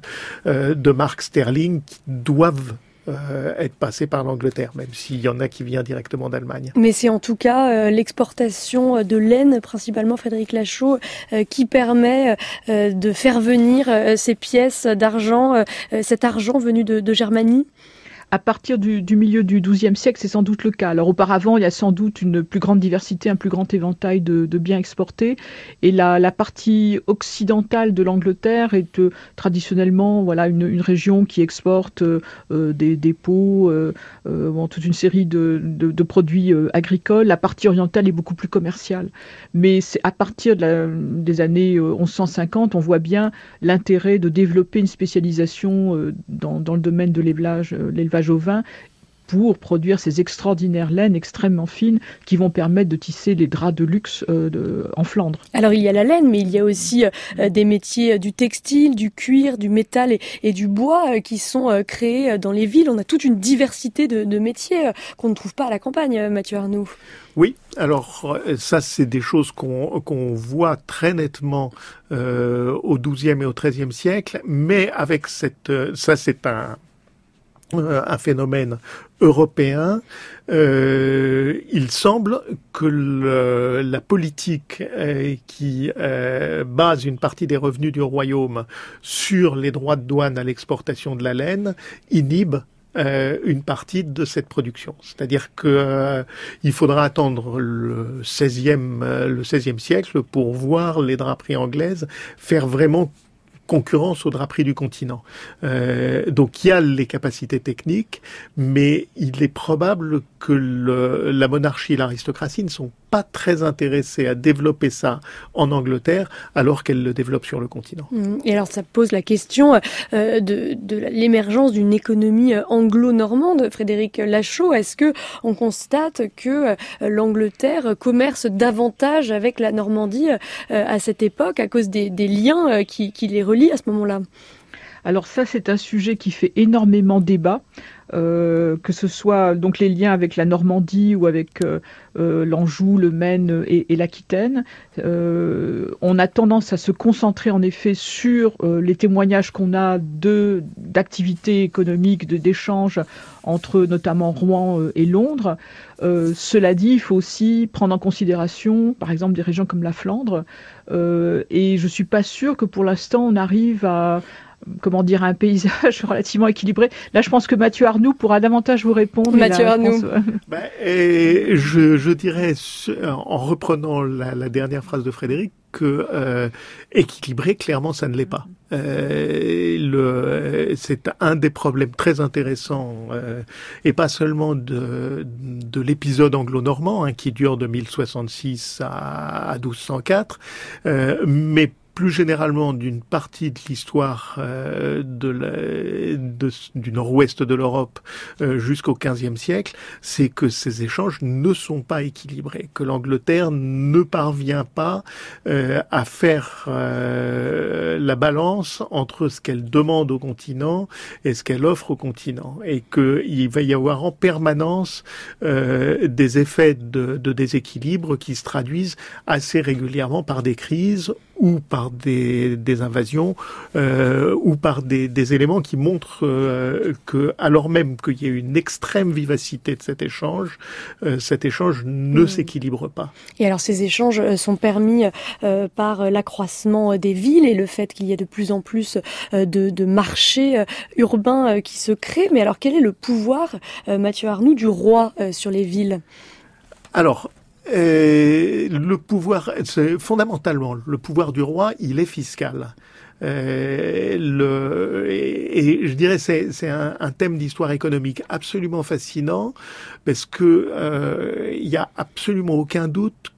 de marques sterling qui doivent être passé par l'Angleterre, même s'il y en a qui vient directement d'Allemagne. Mais c'est en tout cas l'exportation de laine, principalement Frédéric Lachaud, qui permet de faire venir ces pièces d'argent, cet argent venu de Germanie. À partir du milieu du XIIe siècle, c'est sans doute le cas. Alors auparavant, il y a sans doute une plus grande diversité, un plus grand éventail de biens exportés. Et la partie occidentale de l'Angleterre est traditionnellement une région qui exporte des dépôts, toute une série de produits agricoles. La partie orientale est beaucoup plus commerciale. Mais c'est à partir des années 1150, on voit bien l'intérêt de développer une spécialisation dans le domaine de l'élevage au vin pour produire ces extraordinaires laines extrêmement fines qui vont permettre de tisser les draps de luxe en Flandre. Alors il y a la laine, mais il y a aussi des métiers du textile, du cuir, du métal et du bois qui sont créés dans les villes. On a toute une diversité de métiers qu'on ne trouve pas à la campagne, Mathieu Arnoux. Oui, alors ça c'est des choses qu'on voit très nettement au XIIe et au XIIIe siècle, mais avec ça c'est un phénomène européen. Il semble que la politique qui base une partie des revenus du royaume sur les droits de douane à l'exportation de la laine inhibe une partie de cette production. C'est-à-dire que il faudra attendre le XVIe siècle pour voir les draperies anglaises faire vraiment concurrence aux draperies du continent. Donc il y a les capacités techniques, mais il est probable que la monarchie et l'aristocratie ne sont pas très intéressées à développer ça en Angleterre, alors qu'elles le développent sur le continent. Et alors ça pose la question de l'émergence d'une économie anglo-normande. Frédéric Lachaud, est-ce que on constate que l'Angleterre commerce davantage avec la Normandie à cette époque à cause des liens qui les relient à ce moment-là? Alors ça, c'est un sujet qui fait énormément débat. Que ce soit donc les liens avec la Normandie ou avec l'Anjou, le Maine et l'Aquitaine. On a tendance à se concentrer en effet sur les témoignages qu'on a d'activités économiques, d'échanges entre notamment Rouen et Londres. Cela dit, il faut aussi prendre en considération, par exemple, des régions comme la Flandre. Et je suis pas sûre que pour l'instant on arrive à un paysage relativement équilibré. Là, je pense que Mathieu Arnoux pourra davantage vous répondre. Mathieu Arnoux. Je dirais, en reprenant la dernière phrase de Frédéric, que équilibré, clairement, ça ne l'est pas. C'est un des problèmes très intéressants, et pas seulement de l'épisode anglo-normand, qui dure de 1066 à 1204, mais plus généralement d'une partie de l'histoire du nord-ouest de l'Europe jusqu'au XVe siècle, c'est que ces échanges ne sont pas équilibrés, que l'Angleterre ne parvient pas à faire la balance entre ce qu'elle demande au continent et ce qu'elle offre au continent, et qu'il va y avoir en permanence des effets de déséquilibre qui se traduisent assez régulièrement par des crises ou par des invasions, ou par des éléments qui montrent que, alors même qu'il y a une extrême vivacité de cet échange ne s'équilibre pas. Et alors ces échanges sont permis par l'accroissement des villes et le fait qu'il y ait de plus en plus de marchés urbains qui se créent. Mais alors quel est le pouvoir, Mathieu Arnoult, du roi sur les villes ? Alors, le pouvoir, c'est fondamentalement, le pouvoir du roi, il est fiscal. Et je dirais c'est un thème d'histoire économique absolument fascinant parce que il y a absolument aucun doute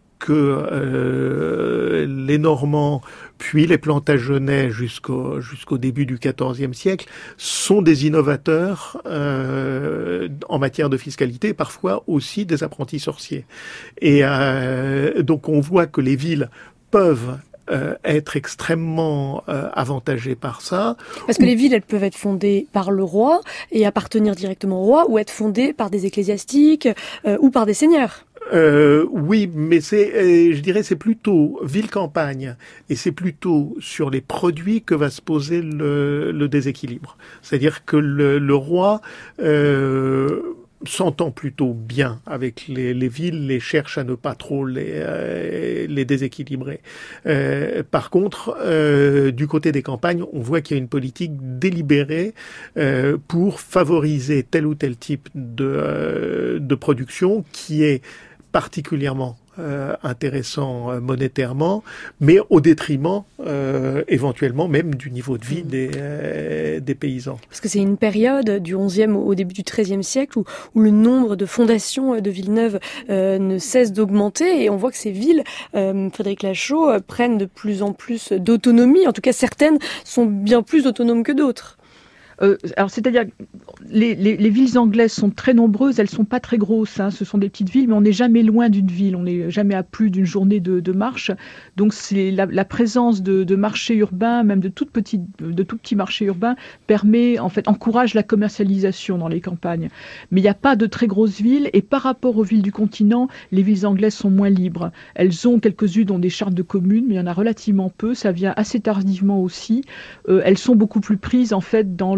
que les Normands puis les Plantagenets jusqu'au début du XIVe siècle sont des innovateurs en matière de fiscalité, parfois aussi des apprentis sorciers. Et donc on voit que les villes peuvent être extrêmement avantagées par ça. Parce que les villes, elles peuvent être fondées par le roi et appartenir directement au roi, ou être fondées par des ecclésiastiques ou par des seigneurs. Oui, mais je dirais, c'est plutôt ville-campagne, et c'est plutôt sur les produits que va se poser le déséquilibre. C'est-à-dire que le roi s'entend plutôt bien avec les villes, les cherche à ne pas trop les déséquilibrer. Par contre, du côté des campagnes, on voit qu'il y a une politique délibérée pour favoriser tel ou tel type de production qui est particulièrement intéressant monétairement, mais au détriment éventuellement même du niveau de vie des paysans. Parce que c'est une période du XIe au début du XIIIe siècle où le nombre de fondations de villes neuves ne cesse d'augmenter, et on voit que ces villes, Frédéric Lachaud, prennent de plus en plus d'autonomie. En tout cas, certaines sont bien plus autonomes que d'autres. Alors, c'est-à-dire, les villes anglaises sont très nombreuses, elles sont pas très grosses, hein, ce sont des petites villes, mais on n'est jamais loin d'une ville, on n'est jamais à plus d'une journée de marche. Donc, c'est la présence de marchés urbains, même de tout petits marchés urbains, encourage la commercialisation dans les campagnes. Mais il n'y a pas de très grosses villes, et par rapport aux villes du continent, les villes anglaises sont moins libres. Elles ont quelques-unes ont des chartes de communes, mais il y en a relativement peu, ça vient assez tardivement aussi. Elles sont beaucoup plus prises, en fait, dans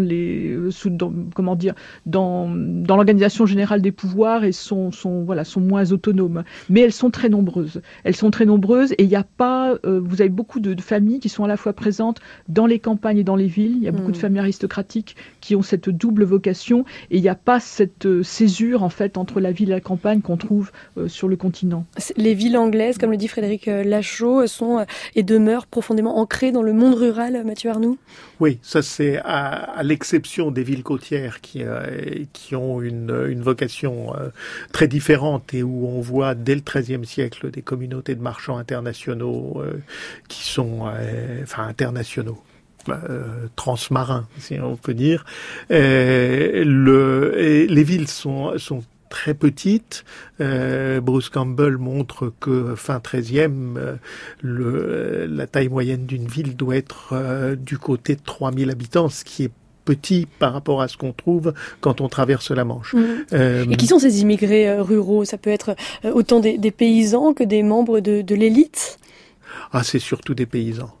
l'organisation générale des pouvoirs, et sont moins autonomes. Mais elles sont très nombreuses. Et il n'y a pas, vous avez beaucoup de familles qui sont à la fois présentes dans les campagnes et dans les villes. Il y a beaucoup de familles aristocratiques qui ont cette double vocation, et il n'y a pas cette césure, en fait, entre la ville et la campagne qu'on trouve sur le continent. Les villes anglaises, comme le dit Frédéric Lachaud, sont et demeurent profondément ancrées dans le monde rural, Mathieu Arnoult. Oui, ça c'est à l'exception des villes côtières qui ont une vocation très différente, et où on voit dès le XIIIe siècle des communautés de marchands internationaux qui sont internationaux. Transmarins, si on peut dire. Les villes sont très petites. Bruce Campbell montre que fin 13e, la taille moyenne d'une ville doit être du côté de 3000 habitants, ce qui est petit par rapport à ce qu'on trouve quand on traverse la Manche. Et qui sont ces immigrés ruraux ? Ça peut être autant des paysans que des membres de l'élite ? Ah, c'est surtout des paysans.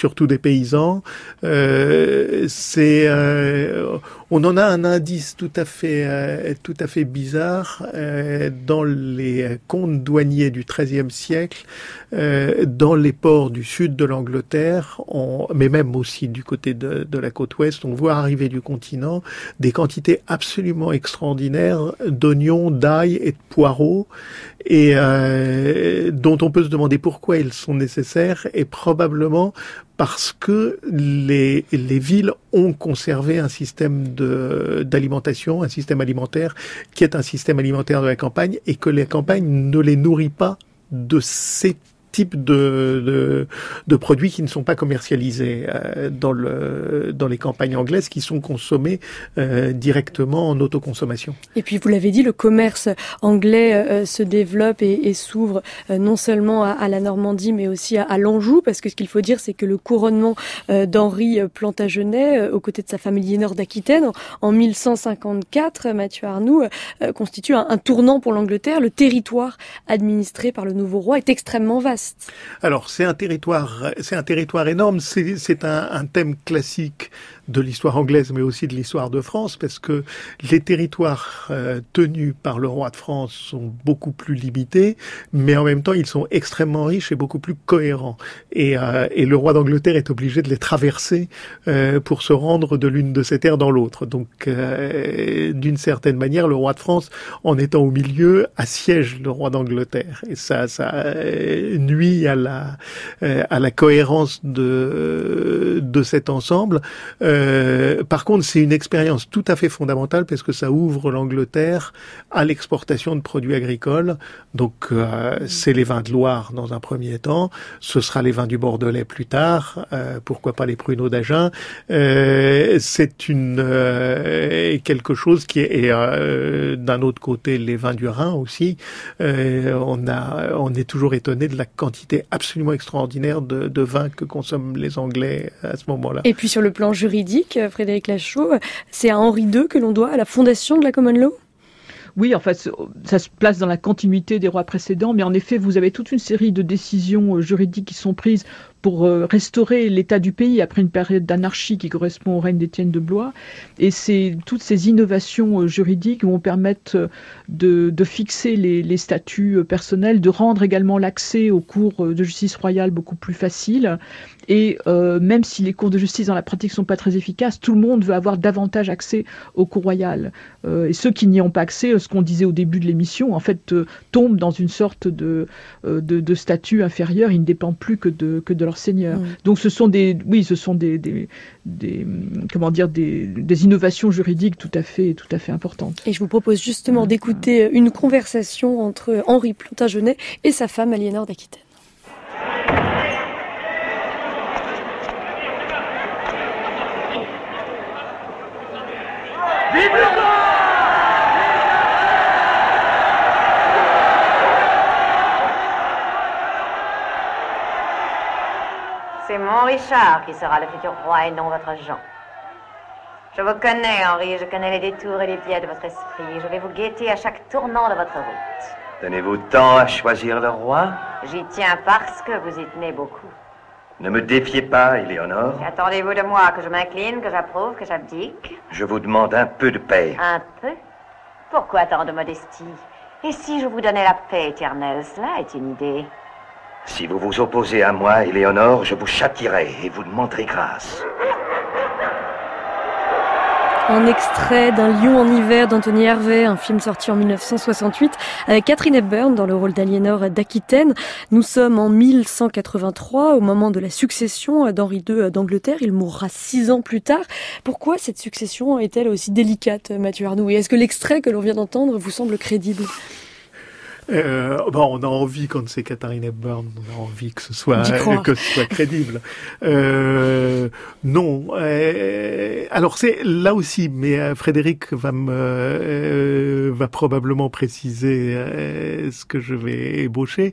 On en a un indice tout à fait bizarre dans les comptes douaniers du XIIIe siècle, dans les ports du sud de l'Angleterre, mais même aussi du côté de la côte ouest, on voit arriver du continent des quantités absolument extraordinaires d'oignons, d'ail et de poireaux, et dont on peut se demander pourquoi ils sont nécessaires, et probablement parce que les villes ont conservé un système d'alimentation, un système alimentaire qui est un système alimentaire de la campagne, et que la campagne ne les nourrit pas de ces types de produits qui ne sont pas commercialisés dans les campagnes anglaises, qui sont consommés directement en autoconsommation. Et puis vous l'avez dit, le commerce anglais se développe et s'ouvre non seulement à la Normandie, mais aussi à l'Anjou, parce que ce qu'il faut dire, c'est que le couronnement d'Henri Plantagenet, aux côtés de sa femme Liénor d'Aquitaine, en 1154, Mathieu Arnoult, constitue un tournant pour l'Angleterre. Le territoire administré par le nouveau roi est extrêmement vaste. l'Est. Alors c'est un territoire énorme. C'est un thème classique de l'histoire anglaise, mais aussi de l'histoire de France, parce que les territoires tenus par le roi de France sont beaucoup plus limités, mais en même temps ils sont extrêmement riches et beaucoup plus cohérents. Et le roi d'Angleterre est obligé de les traverser pour se rendre de l'une de ces terres dans l'autre. Donc d'une certaine manière, le roi de France, en étant au milieu, assiège le roi d'Angleterre, et ça nuit à la cohérence de cet ensemble. Par contre, c'est une expérience tout à fait fondamentale parce que ça ouvre l'Angleterre à l'exportation de produits agricoles. Donc, c'est les vins de Loire dans un premier temps, ce sera les vins du Bordelais plus tard, pourquoi pas les pruneaux d'Agen. C'est quelque chose qui est d'un autre côté les vins du Rhin aussi. On est toujours étonné de la quantité absolument extraordinaire de vins que consomment les Anglais à ce moment-là. Et puis sur le plan juridique, Frédéric Lachaud, c'est à Henri II que l'on doit la fondation de la Common Law ? Oui, en fait, ça se place dans la continuité des rois précédents, mais en effet, vous avez toute une série de décisions juridiques qui sont prises pour restaurer l'état du pays après une période d'anarchie qui correspond au règne d'Étienne de Blois. Et toutes ces innovations juridiques vont permettre de fixer les statuts personnels, de rendre également l'accès aux cours de justice royale beaucoup plus facile. Et même si les cours de justice dans la pratique sont pas très efficaces, tout le monde veut avoir davantage accès aux cours royales. Et ceux qui n'y ont pas accès, ce qu'on disait au début de l'émission, en fait, tombent dans une sorte de statut inférieur. Ils ne dépendent plus que de leur seigneur. Donc ce sont des innovations juridiques tout à fait importantes. Et je vous propose justement d'écouter une conversation entre Henri Plantagenet et sa femme Aliénor d'Aquitaine. Vive le roi! C'est mon Richard qui sera le futur roi et non votre Jean. Je vous connais, Henri, je connais les détours et les biais de votre esprit. Je vais vous guetter à chaque tournant de votre route. Tenez-vous tant à choisir le roi? J'y tiens parce que vous y tenez beaucoup. Ne me défiez pas, Éléonore. Qu'attendez-vous de moi? Que je m'incline, que j'approuve, que j'abdique? Je vous demande un peu de paix. Un peu? Pourquoi tant de modestie? Et si je vous donnais la paix éternelle? Cela est une idée. Si vous vous opposez à moi, Éléonore, je vous châtierai et vous demanderai grâce. Un extrait d'un Lion en hiver d'Anthony Hervé, un film sorti en 1968 avec Katharine Hepburn dans le rôle d'Aliénor d'Aquitaine. Nous sommes en 1183, au moment de la succession d'Henri II d'Angleterre. Il mourra 6 ans plus tard. Pourquoi cette succession est-elle aussi délicate, Mathieu Arnoux? Et est-ce que l'extrait que l'on vient d'entendre vous semble crédible? On a envie, quand c'est Katharine Hepburn, on a envie que ce soit crédible. Non. Alors c'est là aussi, mais Frédéric va probablement préciser ce que je vais ébaucher.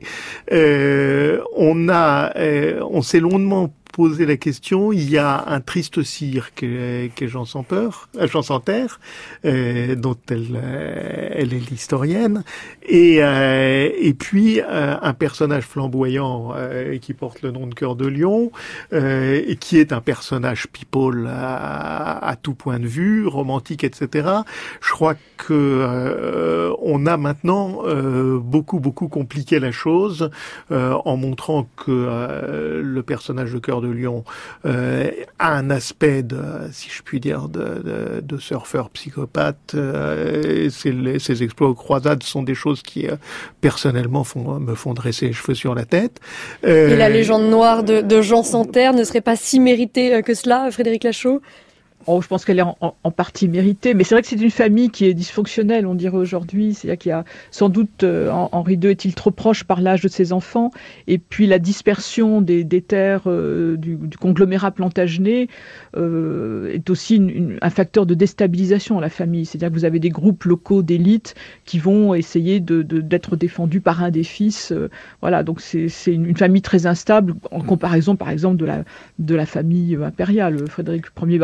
On s'est longuement posé la question. Il y a un triste cire qui est Jean sans Terre, dont elle est l'historienne, et puis un personnage flamboyant qui porte le nom de Cœur de Lion, et qui est un personnage people à tout point de vue, romantique, etc. Je crois que on a maintenant beaucoup compliqué la chose en montrant que le personnage de Cœur de Lion a un aspect si je puis dire, de surfeur psychopathe. Ses exploits aux croisades sont des choses qui personnellement me font dresser les cheveux sur la tête. Et la légende noire de Jean sans Terre ne serait pas si méritée que cela, Frédéric Lachaud? Je pense qu'elle est en partie méritée, mais c'est vrai que c'est une famille qui est dysfonctionnelle, on dirait aujourd'hui. C'est-à-dire qu'il y a sans doute, Henri II est-il trop proche par l'âge de ses enfants, et puis la dispersion des terres du conglomérat Plantagenet est aussi un facteur de déstabilisation à la famille. C'est-à-dire que vous avez des groupes locaux d'élite qui vont essayer d'être défendus par un des fils. Voilà, donc c'est une famille très instable en comparaison, par exemple, de la famille impériale. Frédéric Ier Barberousse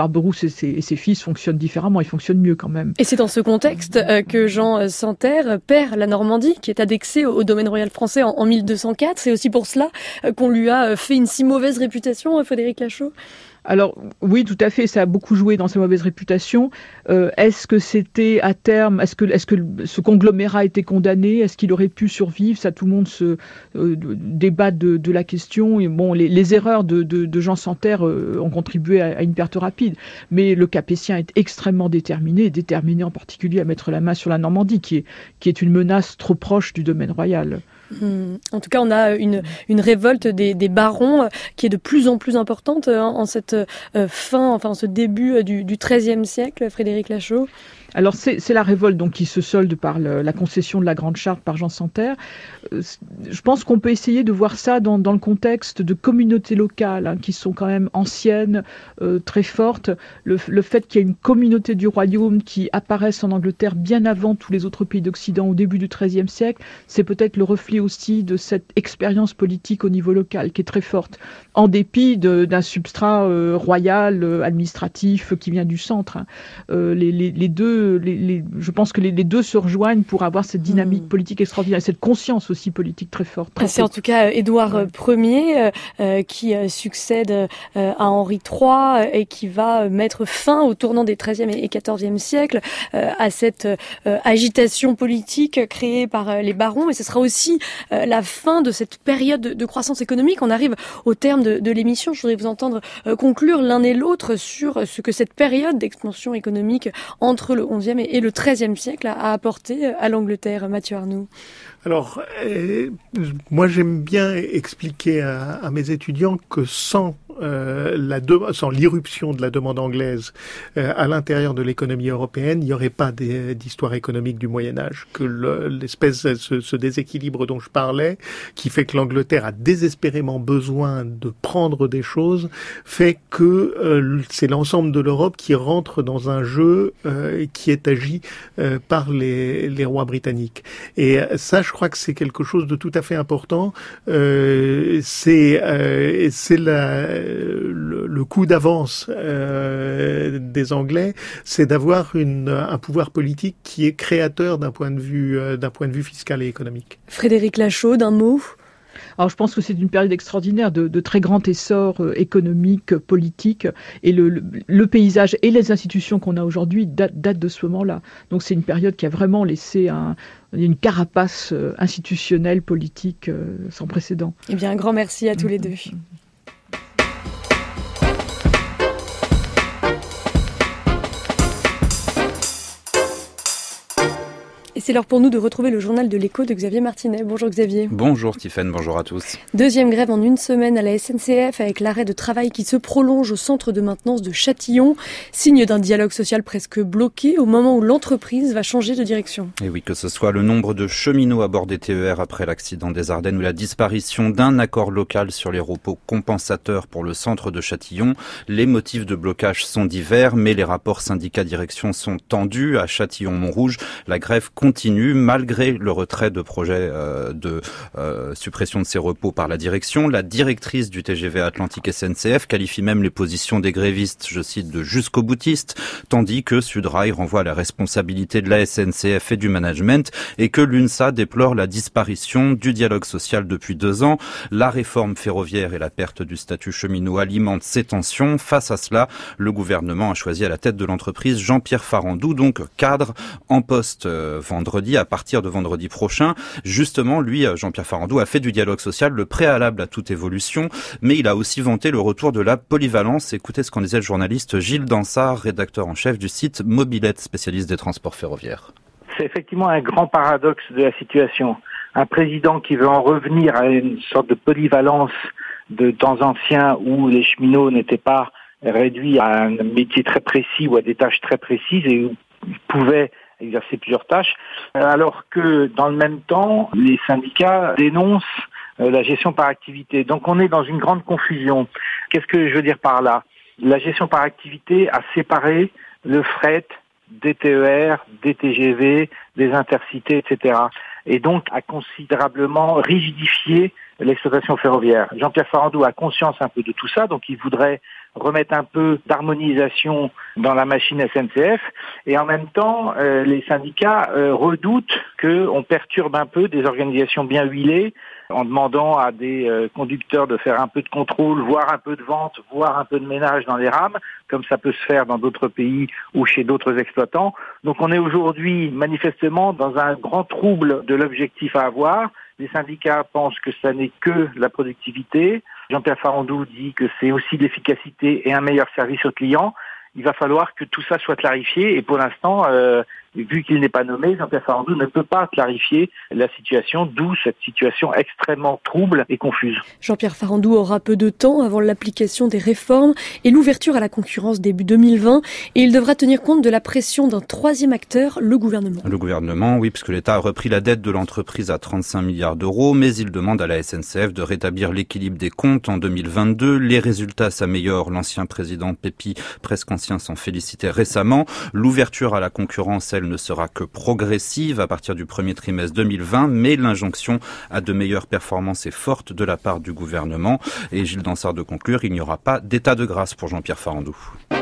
et ses fils fonctionnent différemment, ils fonctionnent mieux quand même. Et c'est dans ce contexte que Jean Santerre perd la Normandie, qui est annexée au domaine royal français en 1204. C'est aussi pour cela qu'on lui a fait une si mauvaise réputation, Frédéric Lachaud? Alors oui, tout à fait, ça a beaucoup joué dans sa mauvaise réputation. Est-ce que c'était à terme, est-ce que ce conglomérat était condamné? Est-ce qu'il aurait pu survivre? Ça, tout le monde se débat de la question. Et bon, les erreurs de Jean Santerre ont contribué à une perte rapide. Mais le Capétien est extrêmement déterminé en particulier à mettre la main sur la Normandie, qui est une menace trop proche du domaine royal. En tout cas, on a une révolte des barons qui est de plus en plus importante en cette en ce début du XIIIe siècle, Frédéric Lachaud. Alors c'est la révolte donc qui se solde par la concession de la Grande Charte par Jean Santerre. Je pense qu'on peut essayer de voir ça dans le contexte de communautés locales qui sont quand même anciennes, très fortes. Le fait qu'il y ait une communauté du royaume qui apparaisse en Angleterre bien avant tous les autres pays d'Occident au début du XIIIe siècle, c'est peut-être le reflet aussi de cette expérience politique au niveau local qui est très forte, en dépit d'un substrat royal, administratif qui vient du centre. Les deux, je pense que les deux se rejoignent pour avoir cette dynamique politique extraordinaire, cette conscience aussi politique très forte. C'est en tout cas Édouard Ier qui succède à Henri III et qui va mettre fin au tournant des XIIIe et XIVe siècles à cette agitation politique créée par les barons. Et ce sera aussi la fin de cette période de croissance économique. On arrive au terme de l'émission. Je voudrais vous entendre conclure l'un et l'autre sur ce que cette période d'expansion économique entre le XIe et le XIIIe siècle a apporté à l'Angleterre. Mathieu Arnoult. Alors, moi j'aime bien expliquer à mes étudiants que sans l'irruption de la demande anglaise à l'intérieur de l'économie européenne, il n'y aurait pas d'histoire économique du Moyen-Âge. Que ce déséquilibre dont je parlais, qui fait que l'Angleterre a désespérément besoin de prendre des choses, fait que c'est l'ensemble de l'Europe qui rentre dans un jeu qui est agi par les rois britanniques. Et ça, je crois que c'est quelque chose de tout à fait important. C'est le coup d'avance des Anglais, c'est d'avoir un pouvoir politique qui est créateur d'un point de vue fiscal et économique. Frédéric Lachaud, d'un mot. Alors je pense que c'est une période extraordinaire de très grand essor économique, politique, et le paysage et les institutions qu'on a aujourd'hui datent de ce moment-là. Donc c'est une période qui a vraiment laissé une carapace institutionnelle, politique sans précédent. Eh bien, un grand merci à tous les deux. Et c'est l'heure pour nous de retrouver le journal de l'écho de Xavier Martinet. Bonjour Xavier. Bonjour Tiffaine, bonjour à tous. Deuxième grève en une semaine à la SNCF avec l'arrêt de travail qui se prolonge au centre de maintenance de Châtillon. Signe d'un dialogue social presque bloqué au moment où l'entreprise va changer de direction. Et oui, que ce soit le nombre de cheminots à bord des TER après l'accident des Ardennes ou la disparition d'un accord local sur les repos compensateurs pour le centre de Châtillon, les motifs de blocage sont divers, mais les rapports syndicat-direction sont tendus. À Châtillon-Montrouge, la grève continue malgré le retrait de projet de suppression de ces repos par la direction. La directrice du TGV Atlantique SNCF qualifie même les positions des grévistes, je cite, de jusqu'au boutiste, tandis que Sudrail renvoie la responsabilité de la SNCF et du management et que l'UNSA déplore la disparition du dialogue social depuis 2 ans. La réforme ferroviaire et la perte du statut cheminot alimentent ces tensions. Face à cela, le gouvernement a choisi à la tête de l'entreprise Jean-Pierre Farandou, donc cadre en poste vendredi, à partir de vendredi prochain. Justement, lui, Jean-Pierre Farandou, a fait du dialogue social le préalable à toute évolution, mais il a aussi vanté le retour de la polyvalence. Écoutez ce qu'en disait le journaliste Gilles Dansard, rédacteur en chef du site Mobilette, spécialiste des transports ferroviaires. C'est effectivement un grand paradoxe de la situation. Un président qui veut en revenir à une sorte de polyvalence de temps anciens où les cheminots n'étaient pas réduits à un métier très précis ou à des tâches très précises et où ils pouvaient exercer plusieurs tâches, alors que dans le même temps, les syndicats dénoncent la gestion par activité. Donc on est dans une grande confusion. Qu'est-ce que je veux dire par là? La gestion par activité a séparé le fret des TER, des TGV, des intercités, etc. Et donc a considérablement rigidifié l'exploitation ferroviaire. Jean-Pierre Farandou a conscience un peu de tout ça, donc il voudrait remettre un peu d'harmonisation dans la machine SNCF. Et en même temps, les syndicats redoutent qu'on perturbe un peu des organisations bien huilées en demandant à des conducteurs de faire un peu de contrôle, voire un peu de vente, voire un peu de ménage dans les rames, comme ça peut se faire dans d'autres pays ou chez d'autres exploitants. Donc on est aujourd'hui manifestement dans un grand trouble de l'objectif à avoir. Les syndicats pensent que ça n'est que la productivité. Jean-Pierre Farandou dit que c'est aussi l'efficacité et un meilleur service au client. Il va falloir que tout ça soit clarifié et pour l'instant, vu qu'il n'est pas nommé, Jean-Pierre Farandou ne peut pas clarifier la situation, d'où cette situation extrêmement trouble et confuse. Jean-Pierre Farandou aura peu de temps avant l'application des réformes et l'ouverture à la concurrence début 2020 et il devra tenir compte de la pression d'un troisième acteur, le gouvernement. Le gouvernement, oui, puisque l'État a repris la dette de l'entreprise à 35 milliards d'euros, mais il demande à la SNCF de rétablir l'équilibre des comptes en 2022. Les résultats s'améliorent. L'ancien président Pépi, presque ancien, s'en félicitait récemment. L'ouverture à la concurrence, elle ne sera que progressive à partir du premier trimestre 2020, mais l'injonction à de meilleures performances est forte de la part du gouvernement. Et Gilles Dansard de conclure, il n'y aura pas d'état de grâce pour Jean-Pierre Farandou.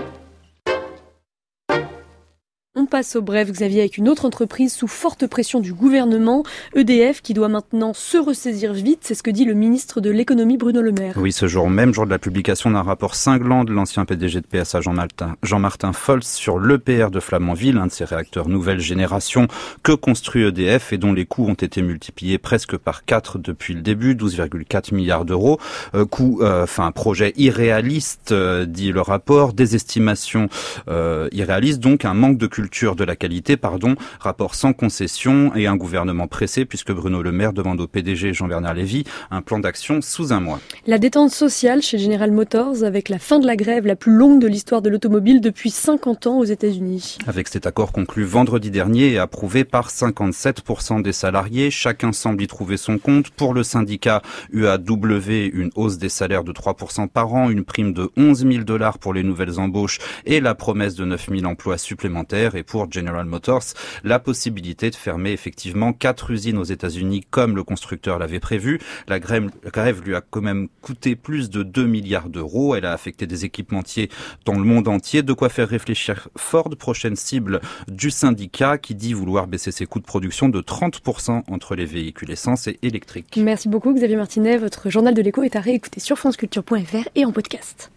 On passe au bref, Xavier, avec une autre entreprise sous forte pression du gouvernement, EDF, qui doit maintenant se ressaisir vite. C'est ce que dit le ministre de l'économie Bruno Le Maire. Oui, ce jour même, jour de la publication d'un rapport cinglant de l'ancien PDG de PSA Jean-Martin Folz sur l'EPR de Flamanville, un de ces réacteurs nouvelle génération que construit EDF et dont les coûts ont été multipliés presque par 4 depuis le début, 12,4 milliards d'euros. Projet irréaliste, dit le rapport, des estimations irréalistes, donc un manque de culture de la qualité, rapport sans concession et un gouvernement pressé puisque Bruno Le Maire demande au PDG Jean-Bernard Lévy un plan d'action sous un mois. La détente sociale chez General Motors avec la fin de la grève la plus longue de l'histoire de l'automobile depuis 50 ans aux États-Unis. Avec cet accord conclu vendredi dernier et approuvé par 57% des salariés, chacun semble y trouver son compte. Pour le syndicat UAW, une hausse des salaires de 3% par an, une prime de $11 000 pour les nouvelles embauches et la promesse de 9 000 emplois supplémentaires. Et pour General Motors, la possibilité de fermer effectivement 4 usines aux États-Unis comme le constructeur l'avait prévu. La grève lui a quand même coûté plus de 2 milliards d'euros. Elle a affecté des équipementiers dans le monde entier. De quoi faire réfléchir Ford, prochaine cible du syndicat qui dit vouloir baisser ses coûts de production de 30% entre les véhicules essence et électriques. Merci beaucoup Xavier Martinet. Votre journal de l'écho est à réécouter sur franceculture.fr et en podcast.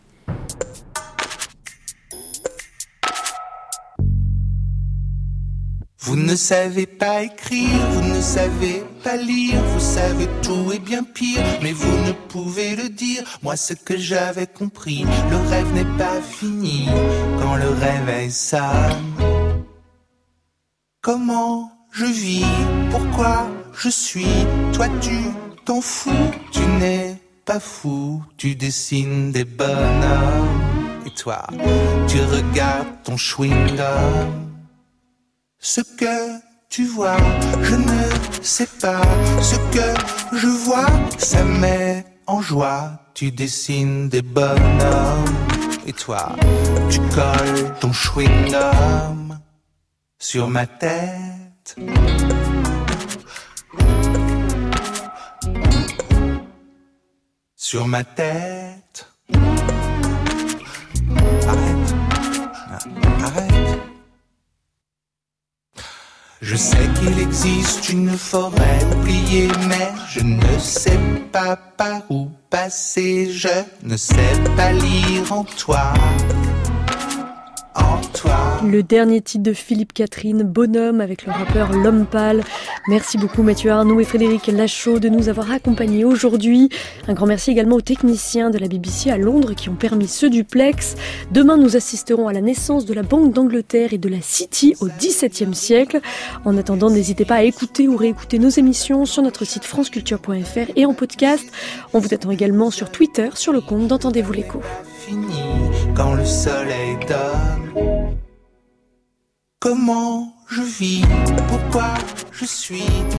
Vous ne savez pas écrire, vous ne savez pas lire, vous savez tout et bien pire, mais vous ne pouvez le dire. Moi ce que j'avais compris, le rêve n'est pas fini quand le réveil sonne. Comment je vis, pourquoi je suis, toi tu t'en fous, tu n'es pas fou, tu dessines des bonhommes, et toi tu regardes ton chewing-gum. Ce que tu vois, je ne sais pas. Ce que je vois, ça met en joie. Tu dessines des bonhommes. Et toi, tu colles ton chewing-gum sur ma tête. Sur ma tête. Arrête. Arrête. Je sais qu'il existe une forêt oubliée, mais je ne sais pas par où passer. Je ne sais pas lire en toi. Le dernier titre de Philippe Catherine, Bonhomme, avec le rappeur L'Homme Pâle. Merci beaucoup Mathieu Arnaud et Frédéric Lachaud de nous avoir accompagnés aujourd'hui. Un grand merci également aux techniciens de la BBC à Londres qui ont permis ce duplex. Demain, nous assisterons à la naissance de la Banque d'Angleterre et de la City au XVIIe siècle. En attendant, n'hésitez pas à écouter ou réécouter nos émissions sur notre site franceculture.fr et en podcast. On vous attend également sur Twitter, sur le compte d'Entendez-vous l'écho. Fini quand le soleil donne. Comment je vis, pourquoi je suis